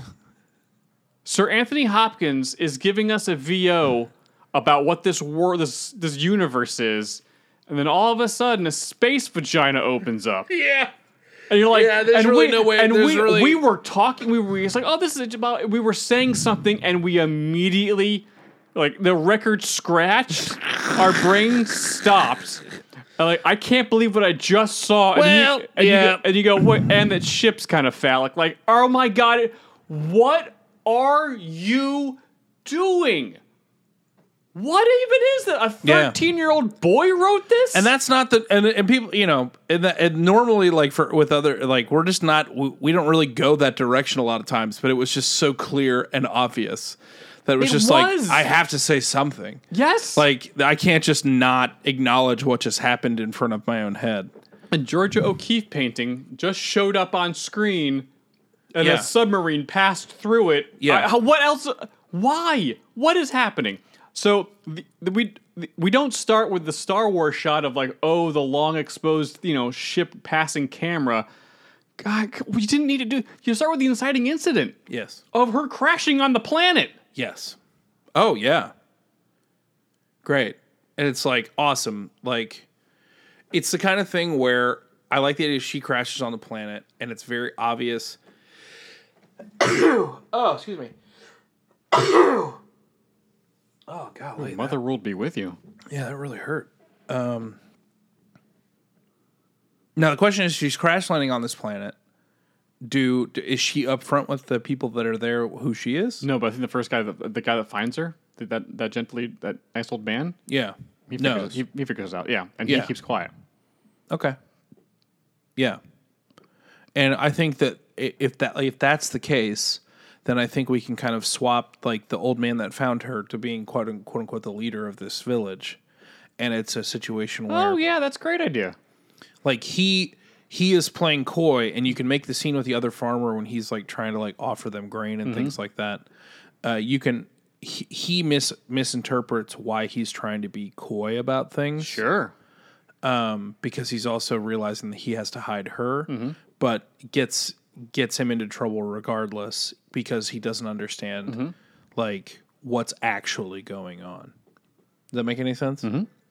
Sir Anthony Hopkins is giving us a V O about what this war, this this universe is, and then all of a sudden, a space vagina opens up. Yeah. And you're like, Yeah, there's and really we, no way- And there's we, really- we were talking. We were it's like, oh, this is about. We were saying something, and we immediately, like, the record scratched. Our brain stopped. And like, I can't believe what I just saw. And, Well, you, and, yeah. you go, and you go, what? And that ship's kind of phallic. Like, oh my god, what are you doing? What even is that? A Yeah. thirteen-year-old boy wrote this? And that's not the and, and people, you know, and, that, and normally like for with other like we're just not we, we don't really go that direction a lot of times, but it was just so clear and obvious that it was It just was. like I have to say something. yes. Like I can't just not acknowledge what just happened in front of my own head. A Georgia O'Keeffe painting just showed up on screen, and Yeah. a submarine passed through it. Yeah. I- how- what else? Why? What is happening? So the, the, we the, we don't start with the Star Wars shot of like, oh, the long exposed, you know, ship passing camera. God, we didn't need to do. You start with the inciting incident. Yes. Of her crashing on the planet. Yes. Oh yeah. Great. And it's like awesome. Like it's the kind of thing where I like the idea she crashes on the planet and it's very obvious. Oh, excuse me. Oh, golly. Mother world be with you. Yeah, that really hurt. Um, now the question is, she's crash landing on this planet. Do, do is she upfront with the people that are there who she is? No, but I think the first guy, that, the guy that finds her, that that gently, that nice old man. Yeah. He No. figures, he, he figures it out. Yeah, and Yeah. he keeps quiet. Okay. Yeah. And I think that i- if that if that's the case, then I think we can kind of swap like the old man that found her to being quote unquote, quote unquote the leader of this village. And it's a situation where Oh yeah, that's a great idea. like he he is playing coy, and you can make the scene with the other farmer when he's like trying to like offer them grain and things like that. Uh, you can he, he mis misinterprets why he's trying to be coy about things. Sure. Because he's also realizing that he has to hide her, but gets gets him into trouble regardless because he doesn't understand like what's actually going on. Does that make any sense?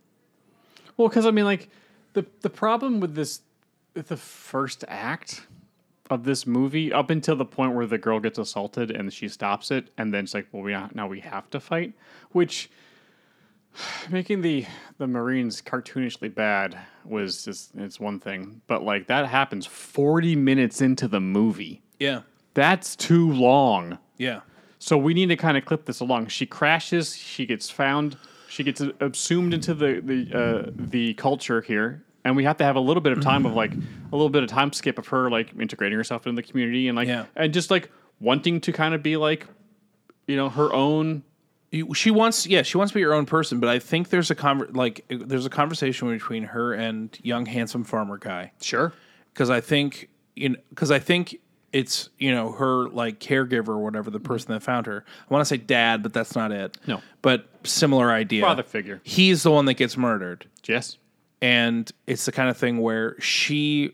Well, because I mean, like the the problem with this, with the first act of this movie, up until the point where the girl gets assaulted and she stops it, and then it's like, well, we now we have to fight, which making the the Marines cartoonishly bad was just it's one thing, but like that happens forty minutes into the movie. Yeah. That's too long. Yeah. So we need to kind of clip this along. She crashes. She gets found. She gets assumed into the the uh, the culture here, and we have to have a little bit of time of like a little bit of time skip of her like integrating herself into the community and like Yeah. and just like wanting to kind of be like, you know, her own. You- She wants, yeah, she wants to be her own person, but I think there's a conver- like there's a conversation between her and young handsome farmer guy. Sure. Because I think, you know, because I think it's you know her like caregiver or whatever, the person that found her. I want to say dad, but that's not it. No. but similar idea. Father figure. He's the one that gets murdered, Yes. and it's the kind of thing where she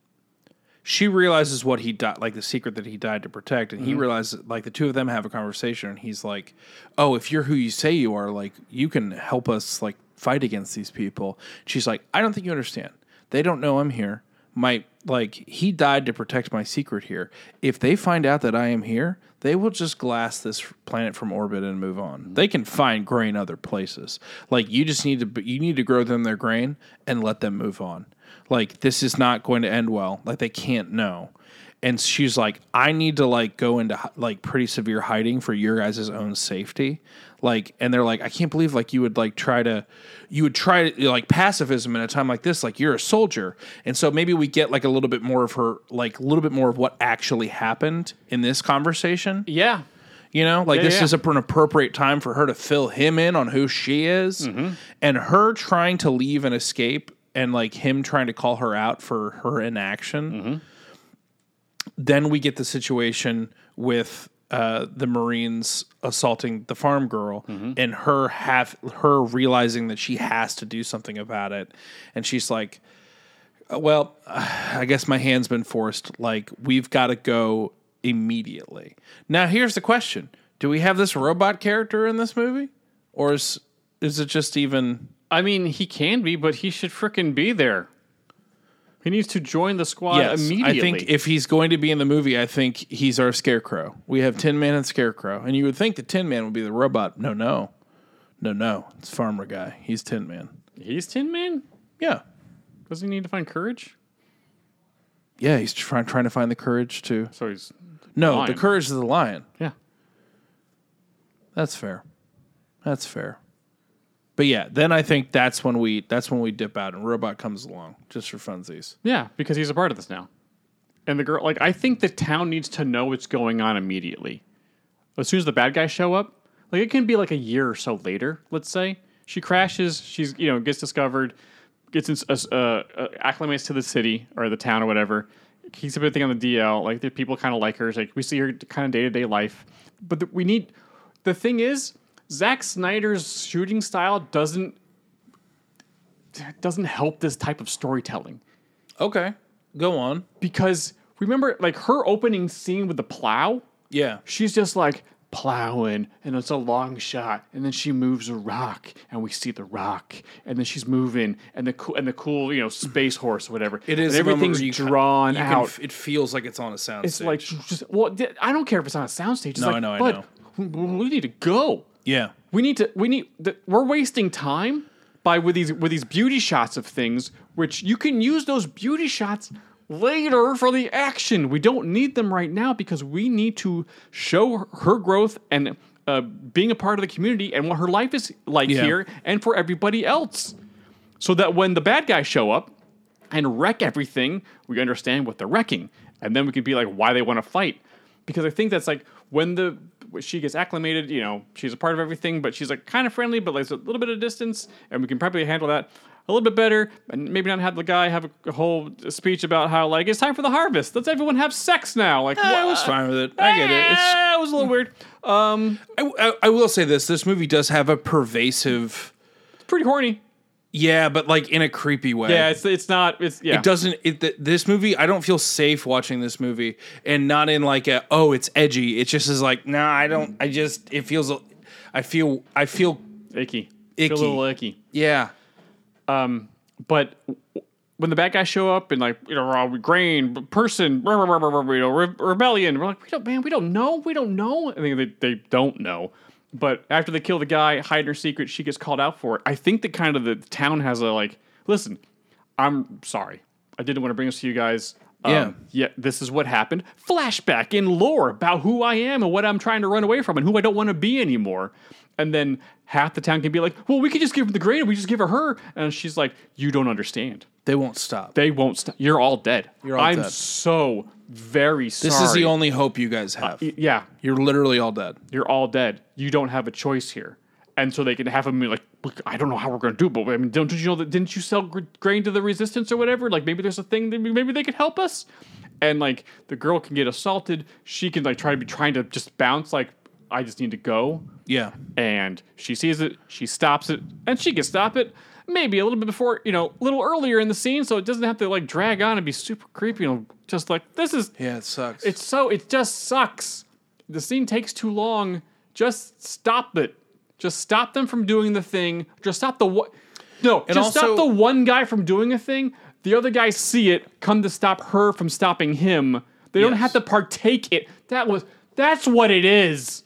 she realizes what he died, like the secret that he died to protect, and he realizes like the two of them have a conversation, and he's like, "Oh, if you're who you say you are, like you can help us like fight against these people." She's like, "I don't think you understand. They don't know I'm here. My like he died to protect my secret here. If they find out that I am here, they will just glass this planet from orbit and move on. They can find grain other places. Like you just need to you need to grow them their grain and let them move on. Like this is not going to end well. Like they can't know." And she's like, "I need to like go into like pretty severe hiding for your guys' own safety." Like, and they're like, "I can't believe like you would like try to, you would try to like pacifism in a time like this. Like you're a soldier." And so maybe we get like a little bit more of her, like a little bit more of what actually happened in this conversation. Yeah. You know, like Yeah, this yeah. is a, an appropriate time for her to fill him in on who she is, and her trying to leave and escape, and like him trying to call her out for her inaction. Then we get the situation with uh, the Marines assaulting the farm girl, and her have her realizing that she has to do something about it, and she's like, "Well, I guess my hand's been forced. Like we've got to go immediately." Now, here's the question: do we have this robot character in this movie, or is is it just even? I mean, he can be, but he should frickin' be there. He needs to join the squad Yes, immediately. I think if he's going to be in the movie, I think he's our Scarecrow. We have Tin Man and Scarecrow, and you would think the Tin Man would be the robot. No, no, no, no. It's Farmer Guy. He's Tin Man. He's Tin Man? Yeah, Does he need to find courage? yeah. He's trying trying to find the courage to. So he's... No, Lion. the courage of the lion. Yeah. That's fair. That's fair. But yeah, then I think that's when we that's when we dip out and Robot comes along just for funsies. Yeah, because he's a part of this now. And the girl, like, I think the town needs to know what's going on immediately. As soon as the bad guys show up, like, it can be like a year or so later, let's say. She crashes, she's, you know, gets discovered, gets in, uh, uh, acclimates to the city or the town or whatever, keeps everything on the D L. Like, the people kind of like her. It's like, we see her kind of day to day life. But the, we need, the thing is, Zack Snyder's shooting style doesn't doesn't help this type of storytelling. Okay, go on. Because remember, like her opening scene with the plow, Yeah. she's just like plowing, and it's a long shot, and then she moves a rock, and we see the rock, and then she's moving, and the cool and the cool, you know, space horse or whatever. It is and a moment everything's where you can- drawn you can out. f- it feels like it's on a sound It's stage. like just well, th- I don't care if it's on a soundstage. It's No, like, I know, I but know. we need to go. yeah. We need to. We need. The, we're wasting time by with these with these beauty shots of things, which you can use those beauty shots later for the action. We don't need them right now because we need to show her, her growth and uh, being a part of the community and what her life is like Yeah. here and for everybody else, so that when the bad guys show up and wreck everything, we understand what they're wrecking, and then we can be like, why they want to fight. Because I think that's like when the she gets acclimated, you know, she's a part of everything, but she's like kind of friendly, but like a little bit of distance, and we can probably handle that a little bit better, and maybe not have the guy have a, a whole speech about how like it's time for the harvest. Let's everyone have sex now. Like I was fine with it. I get it. It's, Eh, it was a little weird. Um, I, I, I will say this: this movie does have a pervasive, it's pretty horny. yeah, but like in a creepy way. Yeah, it's it's not. It's yeah. It doesn't. It, th- this movie, I don't feel safe watching this movie, and not in like a oh, it's edgy. It just is like, nah, I don't. I just it feels. I feel. I feel. icky. Icky. Feel a little icky. Yeah. But when the bad guys show up and like, you know, uh, grain, person, you know, re- rebellion, we're like, we don't, man, we don't know, we don't know. I think they, they don't know. But after they kill the guy, hide her secret, she gets called out for it. I think that kind of the town has a like, listen, I'm sorry, I didn't want to bring this to you guys. Yeah. Um, yeah, this is what happened. Flashback in lore about who I am and what I'm trying to run away from and who I don't want to be anymore. And then half the town can be like, well, we could just give her the grain and we just give her her. And she's like, you don't understand. They won't stop. They won't stop. You're all dead. You're all I'm dead. so very sorry. This is the only hope you guys have. Y- Yeah, You're literally all dead. you're all dead. You don't have a choice here. And so they can have them be like, look, I don't know how we're going to do it, but I mean, don't you know that, didn't you sell gr- grain to the resistance or whatever? Like maybe there's a thing that maybe they could help us. And like the girl can get assaulted. She can like try to be trying to just bounce like, I just need to go. Yeah. And she sees it, she stops it, and she can stop it maybe a little bit before, you know, a little earlier in the scene, so it doesn't have to like drag on and be super creepy. You know, just like this is, Yeah, it sucks. it's so, it just sucks. The scene takes too long. Just stop it. Just stop them from doing the thing. Just stop the what? No, And just stop also- the one guy from doing a thing. The other guys see it, come to stop her from stopping him. They don't Yes. have to partake it. That was, that's what it is.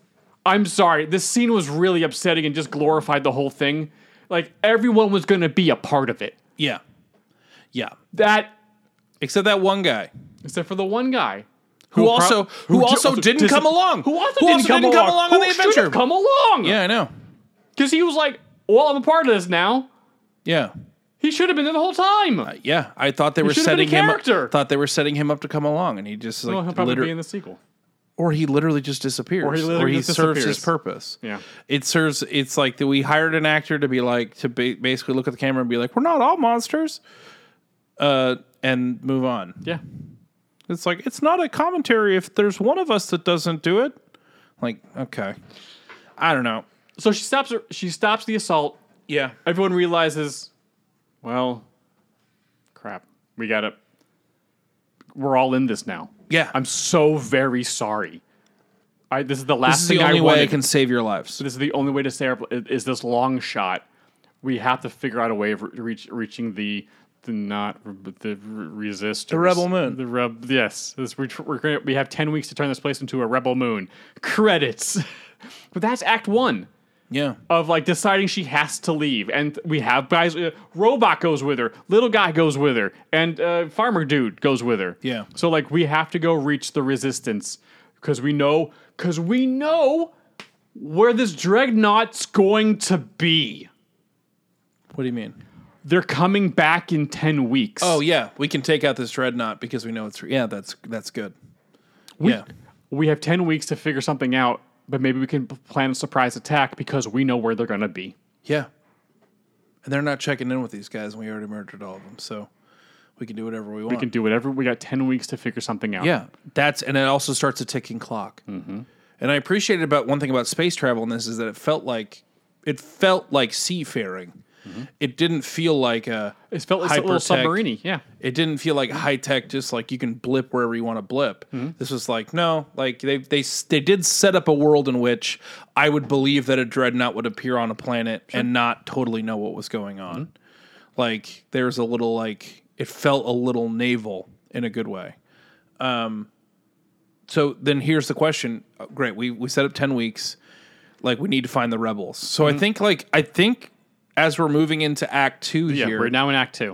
I'm sorry. This scene was really upsetting and just glorified the whole thing. Like everyone was going to be a part of it. yeah. Yeah. That, Except that one guy. except for the one guy. Who pro- also who ju- also didn't dis- come along. Who also Who didn't, also come, didn't along. come along Who on the should have adventure. Come along. Yeah, I know. Because he was like, well, I'm a part of this now. Yeah. He should have been there the whole time. Yeah, I thought they were should have been a setting him up. character. Thought they were setting him up to come along, and he just like well, he'll probably liter- be in the sequel. or he literally just disappears, Or he literally just serves his disappears. purpose. Yeah. it serves. It's like that we hired an actor to be like to ba- basically look at the camera and be like, "We're not all monsters," uh, and move on. Yeah. It's like it's not a commentary if there's one of us that doesn't do it. Like, okay, I don't know. So she stops her, she stops the assault. Yeah, Everyone realizes, well, crap. We got to we're all in this now. yeah. I'm so very sorry. I this is the last this is thing the only I way wanted. I can save your lives. This is the only way to save is this long shot. We have to figure out a way of re- reach, reaching the the not the resistors. The Rebel Moon. The reb, yes. This, we're, we're gonna, we have ten weeks to turn this place into a Rebel Moon. Credits. But that's Act One Yeah, of like deciding she has to leave, and we have guys. Uh, Robot goes with her. Little guy goes with her, and uh, Farmer Dude goes with her. Yeah. So like we have to go reach the resistance because we know because we know where this dreadnought's going to be. what do you mean? They're coming back in ten weeks. Oh yeah, we can take out this dreadnought because we know it's yeah. That's that's good. yeah, We have ten weeks to figure something out, but maybe we can p- plan a surprise attack because we know where they're going to be. yeah. And they're not checking in with these guys, and we already murdered all of them, so we can do whatever we want. We can do whatever. We got ten weeks to figure something out. Yeah, that's and it also starts a ticking clock. Mm-hmm. And I appreciated about one thing about space travel in this is that it felt like it felt like seafaring. Mm-hmm. It didn't feel like a It felt like a little submarine-y, yeah. It didn't feel like high tech, just like you can blip wherever you want to blip. Mm-hmm. This was like, no, like they they they did set up a world in which I would believe that a dreadnought would appear on a planet sure. and not totally know what was going on. Mm-hmm. Like there's a little like it felt a little naval in a good way. Um. So then here's the question. Oh, great, we we set up ten weeks. Like we need to find the rebels. So mm-hmm. I think like I think. As we're moving into Act Two yeah, here, we're now in Act Two.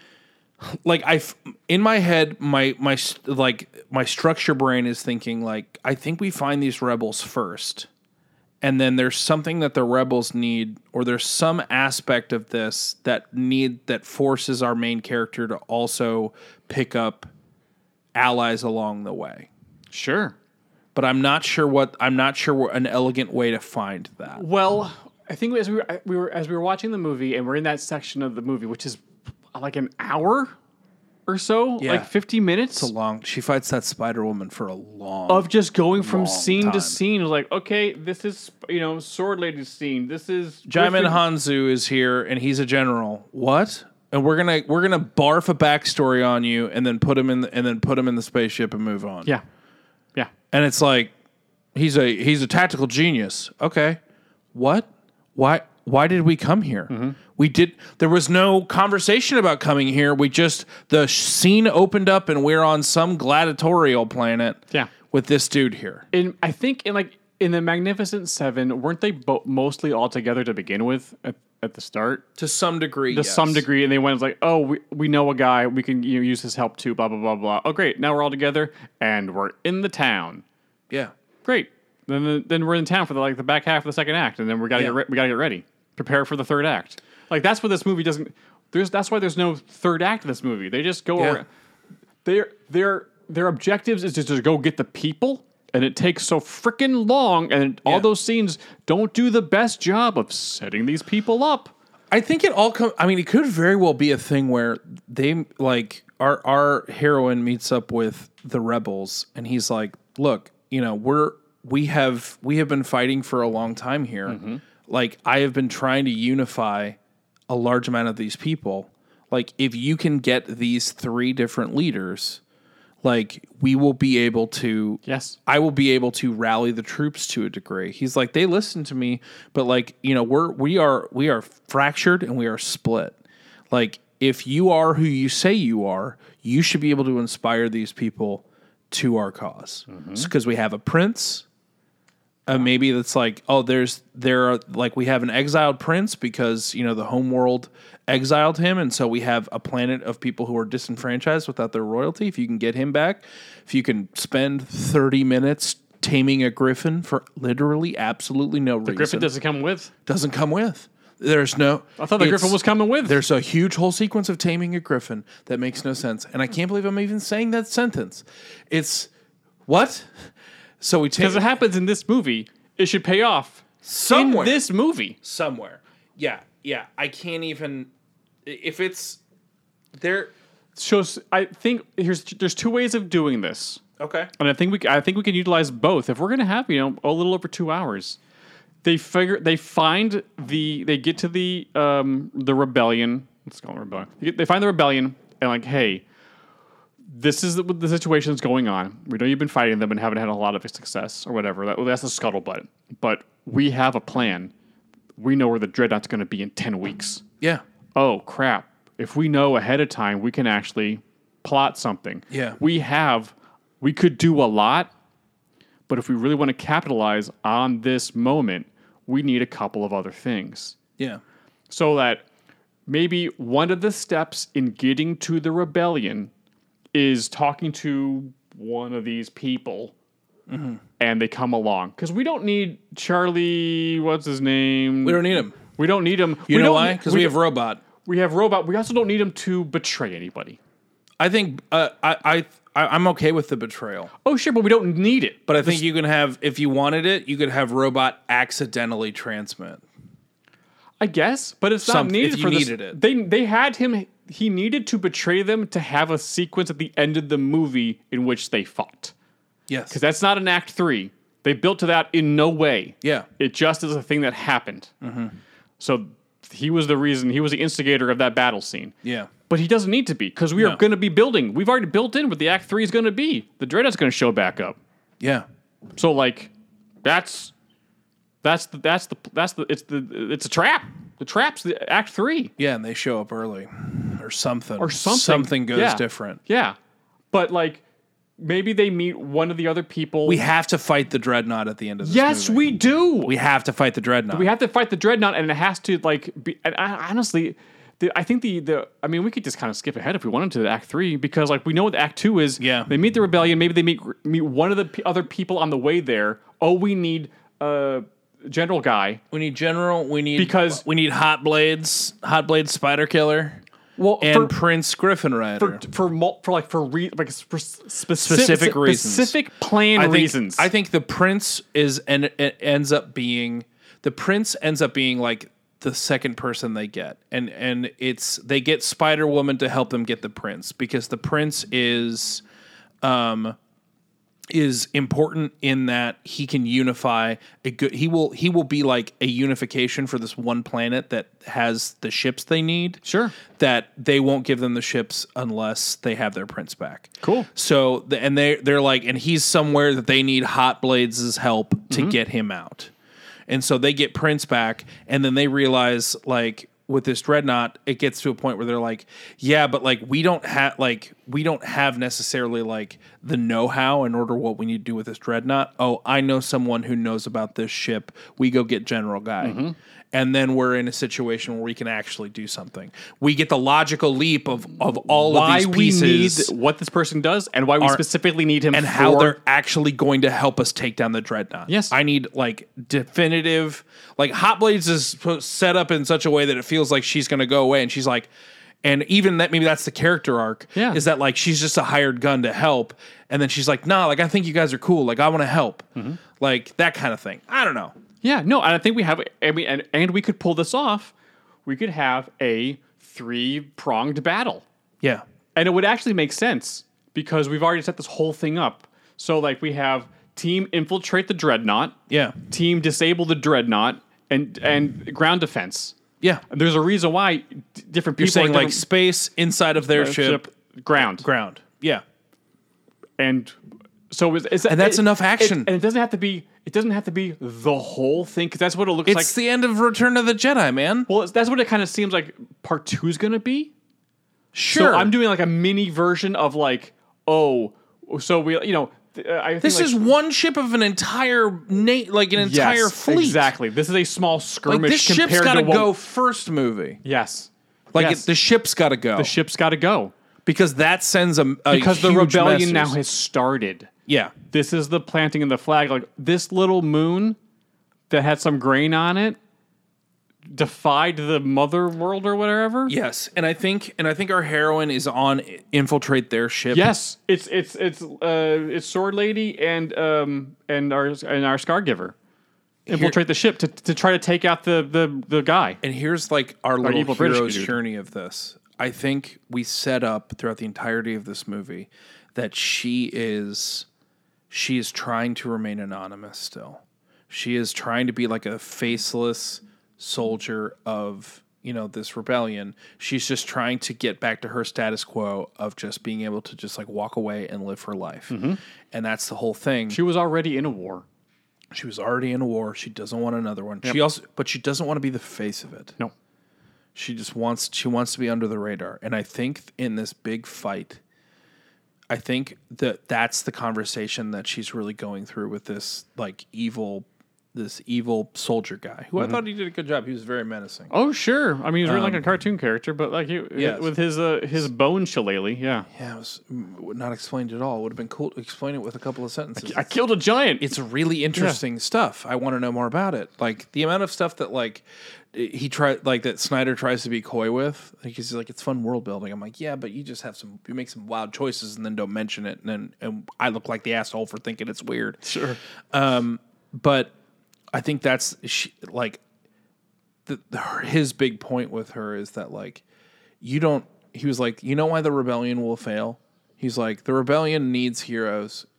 Like I, in my head, my my like my structure brain is thinking like I think we find these rebels first, and then there's something that the rebels need, or there's some aspect of this that need that forces our main character to also pick up allies along the way. Sure, but I'm not sure what I'm not sure what an elegant way to find that. Well. I think as we were, we were as we were watching the movie, and we're in that section of the movie, which is like an hour or so, yeah. like fifty minutes. It's a long. She fights that Spider Woman for a long of just going from scene time. to scene. Like, okay, this is you know Sword Lady's scene. This is Jaimin Hanzo is here, and he's a general. What? And we're gonna we're gonna barf a backstory on you, and then put him in the, and then put him in the spaceship and move on. Yeah, yeah. And it's like he's a he's a tactical genius. Okay, what? Why why did we come here? Mm-hmm. We did there was no conversation about coming here. We just the scene opened up and we're on some gladiatorial planet yeah. with this dude here. In I think in like in the Magnificent Seven, weren't they bo- mostly all together to begin with at, at the start? To some degree, To yes. some degree, and they went like, "Oh, we we know a guy. We can you know, use his help too." Blah blah blah blah. Oh, great! Now we're all together and we're in the town. Yeah, great. Then then we're in town for the like the back half of the second act, and then we gotta yeah. get re- we gotta get ready, prepare for the third act. Like that's what this movie doesn't. There's that's why there's no third act of this movie. They just go. Yeah. Around. Their their their objectives is just to go get the people, and it takes so freaking long, and all yeah. those scenes don't do the best job of setting these people up. I think it all comes. I mean, it could very well be a thing where they like our our heroine meets up with the rebels, and he's like, "Look, you know, we're." We have we have been fighting for a long time here. Mm-hmm. Like I have been trying to unify a large amount of these people. Like if you can get these three different leaders, like we will be able to Yes. I will be able to rally the troops to a degree. He's like, they listen to me, but like, you know, we're we are we are fractured and we are split. Like if you are who you say you are, you should be able to inspire these people to our cause. Because mm-hmm. we have a prince. Uh, maybe that's like, oh, there's there are like we have an exiled prince because you know the home world exiled him, and so we have a planet of people who are disenfranchised without their royalty. If you can get him back, if you can spend thirty minutes taming a griffin for literally absolutely no reason, The griffin doesn't come with. Doesn't come with. There's no. I thought the griffin was coming with. There's a huge whole sequence of taming a griffin that makes no sense, and I can't believe I'm even saying that sentence. It's what. So we take because it happens in this movie. It should pay off somewhere. In this movie, somewhere. Yeah, yeah. I can't even. If it's there, shows. I think here's there's two ways of doing this. Okay, and I think we I think we can utilize both. If we're gonna have you know a little over two hours, they figure they find the they get to the um the rebellion. Let's call it rebellion. They, get, they find the rebellion and like, hey. This is the, the situation that's going on. We know you've been fighting them and haven't had a lot of success or whatever. That, well, that's the scuttlebutt. But we have a plan. We know where the dreadnought's going to be in ten weeks. Yeah. Oh, crap. If we know ahead of time, we can actually plot something. Yeah. We have, we could do a lot, but if we really want to capitalize on this moment, we need a couple of other things. Yeah. So that maybe one of the steps in getting to the rebellion is talking to one of these people, mm-hmm. and they come along. Because we don't need Charlie, what's his name? We don't need him. We don't need him. You we know why? Because we, we have don't, Robot. We have Robot. We also don't need him to betray anybody. I think uh, I, I, I, I'm okay with the betrayal. Oh, sure, but we don't need it. But I think you can have, if you wanted it, you could have Robot accidentally transmit. I guess, but it's not Some, needed if you for this. needed it. They, they had him... He needed to betray them to have a sequence at the end of the movie in which they fought. Yes. Because that's not an act three. They built to that in no way. Yeah. It just is a thing that happened. Mm-hmm. So he was the reason, he was the instigator of that battle scene. Yeah. But he doesn't need to be, because we No. are going to be building. We've already built in what the Act three is going to be. The Dreadnought's going to show back up. Yeah. So, like, that's, that's the, that's the, that's the, it's the, it's a trap. The trap's the Act three. Yeah, and they show up early. Or something. Or something. Something goes Yeah. different. Yeah. But, like, maybe they meet one of the other people. We have to fight the Dreadnought at the end of this Yes, movie. we do. We have to fight the Dreadnought. We have to fight the Dreadnought, and it has to, like, be, and I, honestly, the, I think the, the, I mean, we could just kind of skip ahead if we wanted to the Act three, because, like, we know what the Act two is. Yeah. They meet the rebellion. Maybe they meet meet one of the p- other people on the way there. Oh, we need a general guy. We need General. We need Because- we need Hot Blades, Hot Blades Spider Killer, Well, and for, Prince Griffin Rider. for for mul- for like for re, like for specific Specific reasons. specific plan I think, reasons. I think the Prince is and it ends up being the Prince ends up being like the second person they get, and and it's they get Spider Woman to help them get the Prince, because the Prince is, um, is important in that he can unify a good. He will he will be like a unification for this one planet that has the ships they need. Sure. That they won't give them the ships unless they have their Prince back. Cool. So the, and they they're like, and he's somewhere that they need Hot Blades' help to Mm-hmm. get him out. And so they get Prince back, and then they realize, like, with this Dreadnought, it gets to a point where they're like, yeah, but like we don't have like we don't have necessarily like the know-how in order what we need to do with this Dreadnought. Oh, I know someone who knows about this ship. We go get General Guy. Mm-hmm. And then we're in a situation where we can actually do something. We get the logical leap of, of all why of these we pieces need what this person does, and why we are- specifically need him, and for, how they're actually going to help us take down the Dreadnought. Yes. I need like definitive, like Hot Blades is set up in such a way that it feels like she's going to go away, and she's like, and even that maybe that's the character arc. Yeah. Is that like she's just a hired gun to help, and then she's like, nah, like I think you guys are cool, like I want to help, Mm-hmm. like that kind of thing. I don't know. Yeah, no, and I think we have, I mean, and, and we could pull this off. We could have a three pronged battle, Yeah. and it would actually make sense because we've already set this whole thing up. So, like, we have team infiltrate the Dreadnought, Yeah. team disable the Dreadnought, and and ground defense. Yeah. And there's a reason why d- different people You're saying are like different- space inside of their uh, ship, ground, ground. Yeah. and so is, is And that's it- enough it- action. and it doesn't have to be. It doesn't have to be the whole thing, because that's what it looks It's like. the end of Return of the Jedi, man. Well, it's, that's what it kind of seems like part two is going to be. Sure. So I'm doing like a mini version of like, oh, so we, you know, th- uh, I think This like, is one ship of an entire na- like an entire yes, fleet. Exactly. This is a small skirmish. Like this ship's compared got to to what- go first movie. Yes. Like Yes. it, the ship's got to go. the ship's got to go because that sends a, a because the huge rebellion message. now has started. Yeah. This is the planting of the flag. Like this little moon that had some grain on it defied the mother world or whatever. Yes, and I think and I think our heroine is on infiltrate their ship. Yes, it's it's it's uh it's Sword Lady and um and our and our Scargiver infiltrate the ship to, to try to take out the the the guy. And here's like our little evil British hero's dude. journey of this. I think we set up throughout the entirety of this movie that she is she is trying to remain anonymous still. She is trying to be like a faceless soldier of, you know, this rebellion. She's just trying to get back to her status quo of just being able to just like walk away and live her life. And that's the whole thing. She was already in a war. She was already in a war. She doesn't want another one. She also, but she doesn't want to be the face of it. No. She just wants, she wants to be under the radar. And I think in this big fight, I think that that's the conversation that she's really going through with this like evil, this evil soldier guy who I thought he did a good job. He was very menacing. Oh sure. I mean, he's really like a cartoon character, but like he, yes. with his uh, his bone shillelagh, yeah. Yeah, it was mm, not explained at all. It would have been cool to explain it with a couple of sentences. I killed a giant. It's really interesting stuff. I want to know more about it. Like the amount of stuff that like he tried, like that Snyder tries to be coy with. Like he's like, it's fun world building. I'm like, yeah, but you just have some, you make some wild choices and then don't mention it, and then and I look like the asshole for thinking it's weird. Sure. Um, but I think that's she, like the, the her, his big point with her is that like you don't. He was like, you know why the rebellion will fail? He's like, the rebellion needs heroes,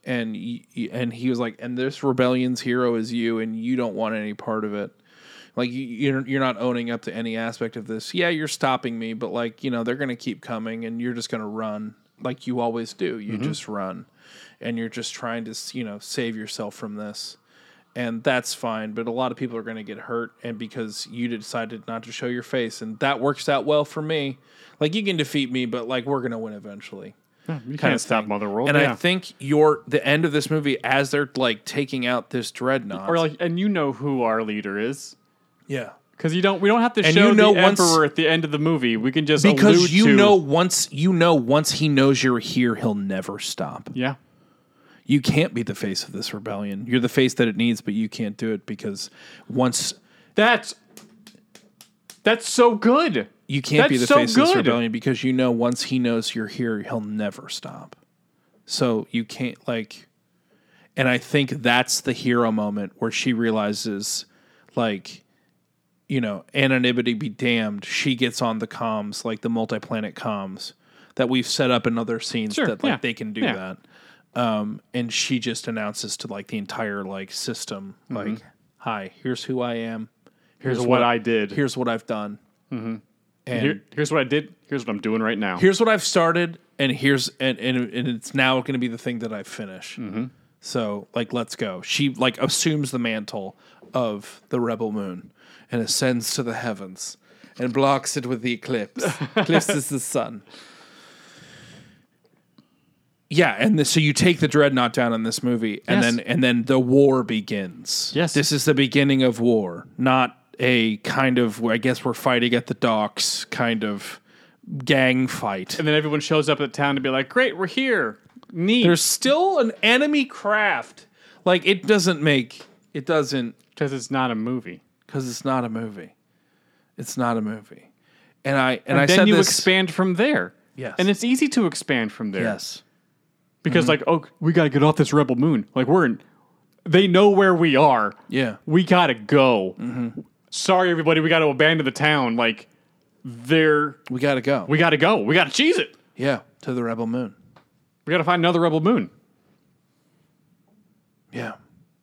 and y- y- and he was like, and this rebellion's hero is you, and you don't want any part of it. Like you, you're you're not owning up to any aspect of this. Yeah, you're stopping me, but like you know they're gonna keep coming, and you're just gonna run like you always do. You mm-hmm. just run, and you're just trying to you know save yourself from this, and that's fine. But a lot of people are gonna get hurt, and because you decided not to show your face, and that works out well for me. Like you can defeat me, but like we're gonna win eventually. Yeah, you can't stop Mother World. And yeah. I think your the end of this movie, as they're like taking out this dreadnought, or like, and you know who our leader is. Yeah, because you don't. We don't have to and show you know the once, Emperor at the end of the movie. We can just because allude you to, know once you know once he knows you're here, he'll never stop. Yeah, you can't be the face of this rebellion. You're the face that it needs, but you can't do it because once that's that's so good. You can't that's be the so face good. of this rebellion because you know once he knows you're here, he'll never stop. So you can't like, and I think that's the hero moment where she realizes, like. You know, anonymity be damned. She gets on the comms, like the multi-planet comms that we've set up in other scenes sure, that like yeah, they can do yeah. that. Um, and she just announces to like the entire like system, mm-hmm. like, "Hi, here's who I am. Here's, here's what, what I did. Here's what I've done. Mm-hmm. And Here, here's what I did. Here's what I'm doing right now. Here's what I've started, and here's and and, and it's now going to be the thing that I finish. Mm-hmm. So like, let's go." She like assumes the mantle of the Rebel Moon. And ascends to the heavens and blocks it with the eclipse. Eclipse is the sun. Yeah, and the, so you take the dreadnought down in this movie, and yes. then and then the war begins. Yes, this is the beginning of war, not a kind of I guess we're fighting at the docks kind of gang fight. And then everyone shows up at town to be like, "Great, we're here." Neat. There's still an enemy craft. Like it doesn't make it doesn't because it's not a movie. Because it's not a movie. It's not a movie. And I and, and I then said you this, expand from there. Yes. And it's easy to expand from there. Yes. Because mm-hmm. like, oh, we got to get off this Rebel Moon. Like we're in, they know where we are. Yeah. We got to go. Mm-hmm. Sorry, everybody. We got to abandon the town. Like they're. We got to go. We got to go. We got to cheese it. Yeah. To the Rebel Moon. We got to find another Rebel Moon. Yeah.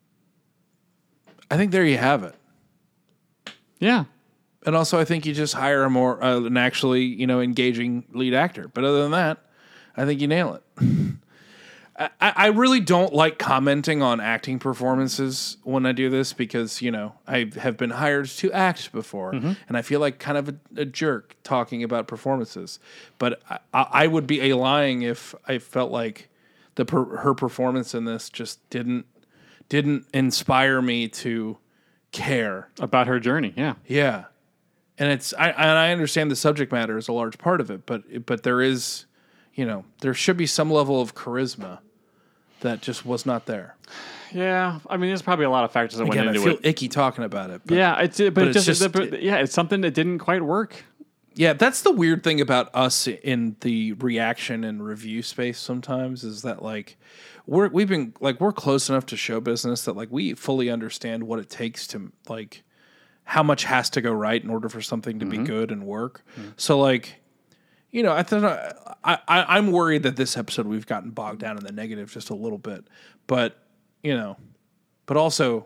I think there you have it. Yeah. And also, I think you just hire a more, uh, an actually, you know, engaging lead actor. But other than that, I think you nail it. I, I really don't like commenting on acting performances when I do this because, you know, I have been hired to act before. Mm-hmm. And I feel like kind of a, a jerk talking about performances. But I, I would be a lying if I felt like the per, her performance in this just didn't didn't inspire me to care about her journey. Yeah. Yeah. And it's, I, and I understand the subject matter is a large part of it, but, but there is, you know, there should be some level of charisma that just was not there. Yeah. I mean, there's probably a lot of factors that Again, went into I feel it. icky talking about it. But, yeah. It's, but, but it it's just, just it, yeah, it's something that didn't quite work. Yeah. That's the weird thing about us in the reaction and review space sometimes is that like, We're we've been like we're close enough to show business that like we fully understand what it takes to like how much has to go right in order for something to mm-hmm. be good and work. Mm-hmm. So like, you know, I thought I, I I'm worried that this episode we've gotten bogged down in the negative just a little bit, but you know, but also,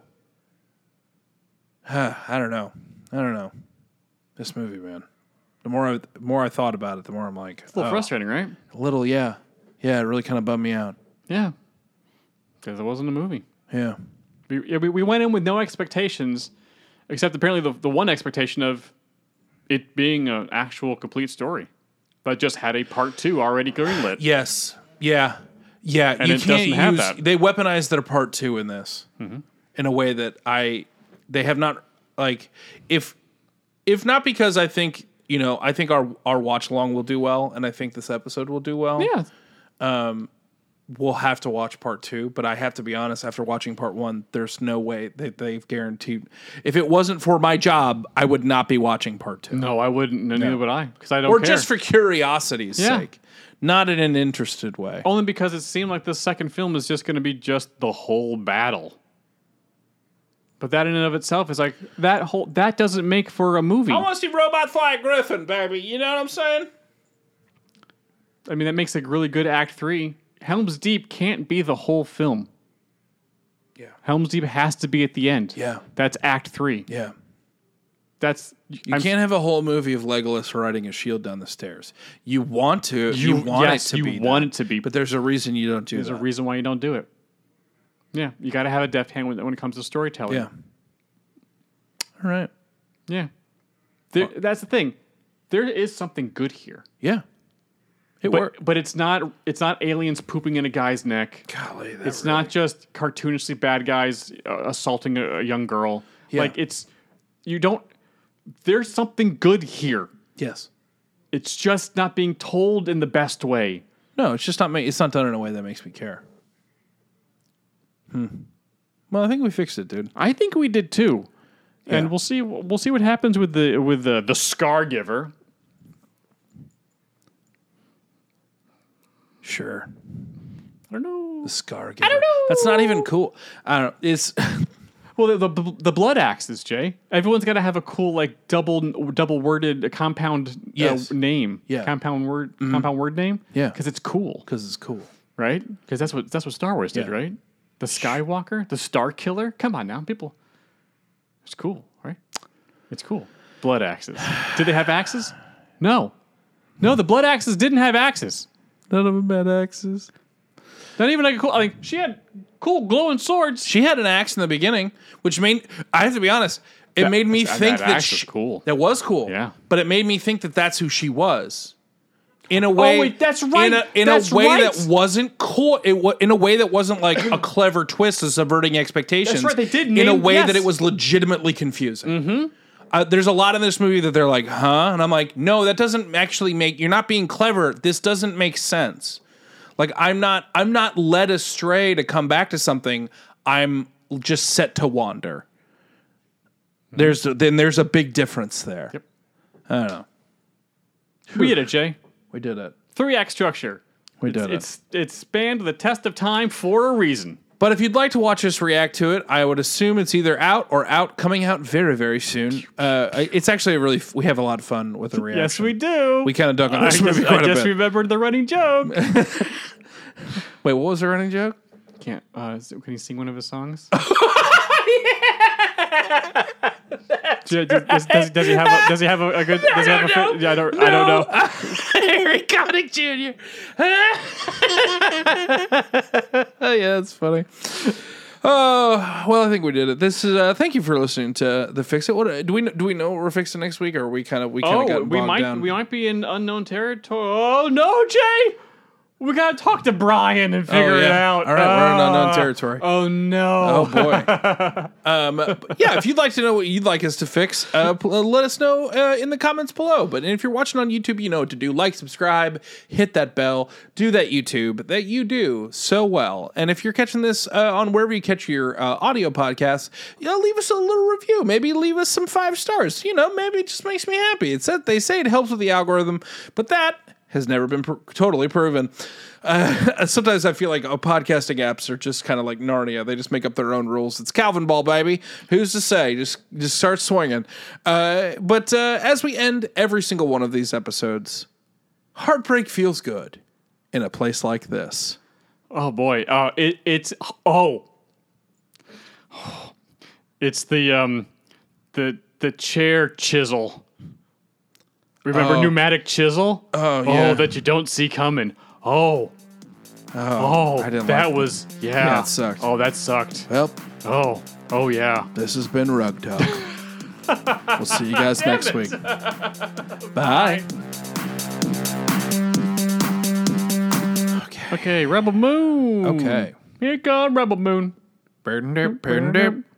uh, I don't know, I don't know, this movie, man. The more I the more I thought about it, the more I'm like, it's a little oh, frustrating, right? A little, yeah, yeah. It really kind of bummed me out. Yeah. Because it wasn't a movie. Yeah. We, yeah, we we went in with no expectations, except apparently the the one expectation of it being an actual complete story, but just had a part two already greenlit. Yes. Yeah. Yeah. And you it can't doesn't have use, that. They weaponized their part two in this mm-hmm. in a way that I they have not like if if not because I think you know I think our our watch along will do well, and I think this episode will do well. Yeah. Um. We'll have to watch part two, but I have to be honest, after watching part one, there's no way that they've guaranteed. If it wasn't for my job, I would not be watching part two. No, I wouldn't. No, neither would I, because I don't or care. just for curiosity's yeah. sake, not in an interested way. Only because it seemed like the second film is just going to be just the whole battle. But that in and of itself is like, that whole that doesn't make for a movie. I want to see Robot Fly Griffin, baby. You know what I'm saying? I mean, that makes a really good Act Three. Helm's Deep can't be the whole film. Yeah. Helm's Deep has to be at the end. Yeah. That's Act Three. Yeah. That's You I'm- can't have a whole movie of Legolas riding a shield down the stairs. You want to. You- You, want yes, it to you be. want that. it to be. But there's a reason you don't do There's that. a reason why you don't do it. Yeah, you got to have a deft hand when, when it comes to storytelling. Yeah. All right. Yeah. There, that's the thing. There is something good here. Yeah. It But, worked. but it's not it's not aliens pooping in a guy's neck. Golly, that It's really- not just cartoonishly bad guys uh, assaulting a, a young girl. Yeah. Like it's you don't there's something good here. Yes. It's just not being told in the best way. No, it's just not. Ma- it's not done in a way that makes me care. Hmm. Well, I think we fixed it, dude. I think we did too. And Yeah. we'll see we'll see what happens with the with the the Scar Giver. Sure. I don't know. The Scar Giver. I don't know. That's not even cool. I don't. It's. Well, the, the the blood axes, Jay. Everyone's got to have a cool like double double worded compound uh, Yes. name. Yeah. Compound word compound word name. Yeah. Because it's cool, Because it's cool. right? Because that's what that's what Star Wars did, Yeah. right? The Skywalker, the Star Killer. Come on now, people. It's cool, right? It's cool. Blood axes. Did they have axes? No. No, the blood axes didn't have axes. None of them had axes. Not even like a cool. I mean, she had cool glowing swords. She had an axe in the beginning, which made. I have to be honest. It That- made me that- think that that, axe was she, cool. That was cool. Yeah. But it made me think that that's who she was. In a way, wait, that's right. In a, in That's a way right. that wasn't cool. It wa- in a way that wasn't like a clever twist of subverting expectations. That's right, they did in a name- way yes. that it was legitimately confusing. Mm-hmm. Uh, there's a lot in this movie that they're like, huh? And I'm like, no, that doesn't actually make. You're not being clever. This doesn't make sense. Like I'm not. I'm not led astray to come back to something. I'm just set to wander. There's then there's a big difference there. Yep. I don't know. We did it, Jay. We did it. Three act structure. We it's, did it. It's it's spanned the test of time for a reason. But if you'd like to watch us react to it, I would assume it's either out or out, coming out very, very soon. Uh, it's actually a really, f- we have a lot of fun with the reaction. Yes, we do. We kind of dug on I this just, movie I quite a just bit. remembered the running joke. Wait, what was the running joke? Can't. Uh, so can you sing one of his songs? Do- do- does, does, does he have a, does he have a, a good does he have a fa- yeah, I don't I don't know. Harry Connick Junior Oh yeah, that's funny. Oh well, I think we did it. This is. Uh, thank you for listening to the Fix It. What do we do? We know what we're fixing next week, or are we kind of we kind of Oh, got we bogged might down? we might be in unknown territory. Oh no, Jay! We gotta talk to Brian and figure Oh, it yeah. out. All right, we're in unknown Ah. territory. Oh no! Oh boy. um, but yeah, if you'd like to know what you'd like us to fix, uh, pl- uh, let us know uh, in the comments below. But if you're watching on YouTube, you know what to do. Like, subscribe, hit that bell, do that YouTube that you do so well. And if you're catching this uh, on wherever you catch your uh, audio podcasts, you know, leave us a little review. Maybe leave us some five stars. You know, maybe it just makes me happy. It's that they say it helps with the algorithm, but that has never been pr- totally proven. Uh, sometimes I feel like oh, podcasting apps are just kind of like Narnia. They just make up their own rules. It's Calvin Ball, baby. Who's to say? Just just start swinging. Uh, but uh, as we end every single one of these episodes, heartbreak feels good in a place like this. Oh boy! Uh, it it's oh, it's the um, the the chair chisel. Remember Oh. pneumatic chisel? Oh, yeah. Oh, that you don't see coming. Oh, Oh, oh, I didn't that like was yeah. Yeah, it sucked. Oh, that sucked. Well, Oh, oh yeah. this has been Rug Talk. We'll see you guys next week. Bye. Okay, Rebel Moon. Okay. Here comes Rebel Moon. Burden, burden,